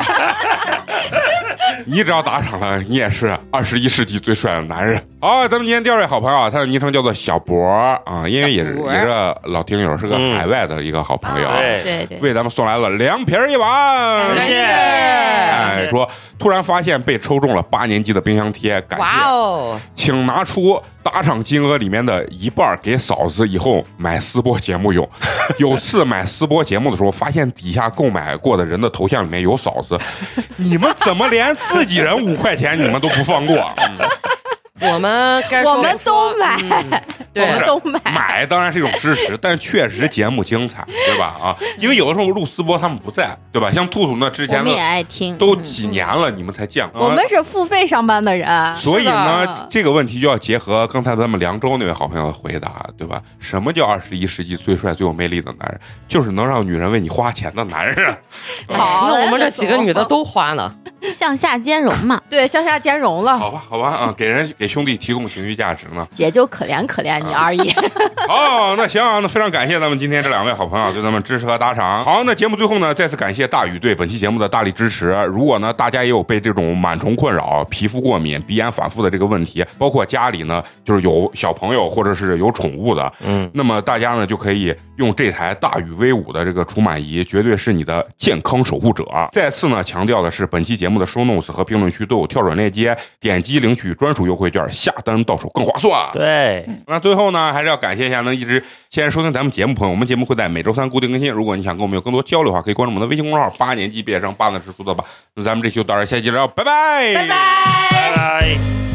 你只要打赏了，你也是二十一世纪最帅的男人。好，咱们今天第二位好朋友啊，他的昵称叫做小博啊，因为也是也是老听友，是个海外的一个好朋友，
嗯、对对，
为咱们送来了凉皮一碗，
谢谢。
哎，说突然发现被抽中了八年级的冰箱贴，感谢，
哇哦，
请拿出打赏金额里面的一半给嫂子以后买私播节目用。有次买私播节目的时候，发现底下购买过的人的头像里面有嫂子，你们怎么连自己人五块钱你们都不放过？嗯
我们该说
我们都买，
嗯、对，
我们都买。
买当然是一种支持，但确实节目精彩，对吧？啊，因为有的时候录私播他们不在，对吧？像兔兔那之前
我们也爱听，
都几年了，你们才见过。
我们是付费上班的人，
所以呢，这个问题就要结合刚才咱们凉州那位好朋友的回答，对吧？什么叫二十一世纪最帅最有魅力的男人？就是能让女人为你花钱的男人。
好，
那我们这几个女的都花了，
向下兼容嘛。
对，向下兼容了。
好吧，好吧，啊，给人给兄弟提供情绪价值呢，
也就可怜可怜你而已。
哦，那行啊，那非常感谢咱们今天这两位好朋友对咱们支持和打赏。好，那节目最后呢，再次感谢大宇对本期节目的大力支持。如果呢大家也有被这种螨虫困扰、皮肤过敏、鼻炎反复的这个问题，包括家里呢就是有小朋友或者是有宠物的，嗯，那么大家呢就可以用这台大宇 V 五的这个除螨仪，绝对是你的健康守护者。再次呢强调的是，本期节目的 show notes 和评论区都有跳转链接，点击领取专属优惠券，下单到手更划算。
对，
那最后呢，还是要感谢一下能一直现在收听咱们节目朋友，我们节目会在每周三固定更新。如果你想跟我们有更多交流的话，可以关注我们的微信公众号“八年级毕业生”，八呢是数字八。那咱们这期就到这儿，下期见，拜拜，
拜拜，
拜拜。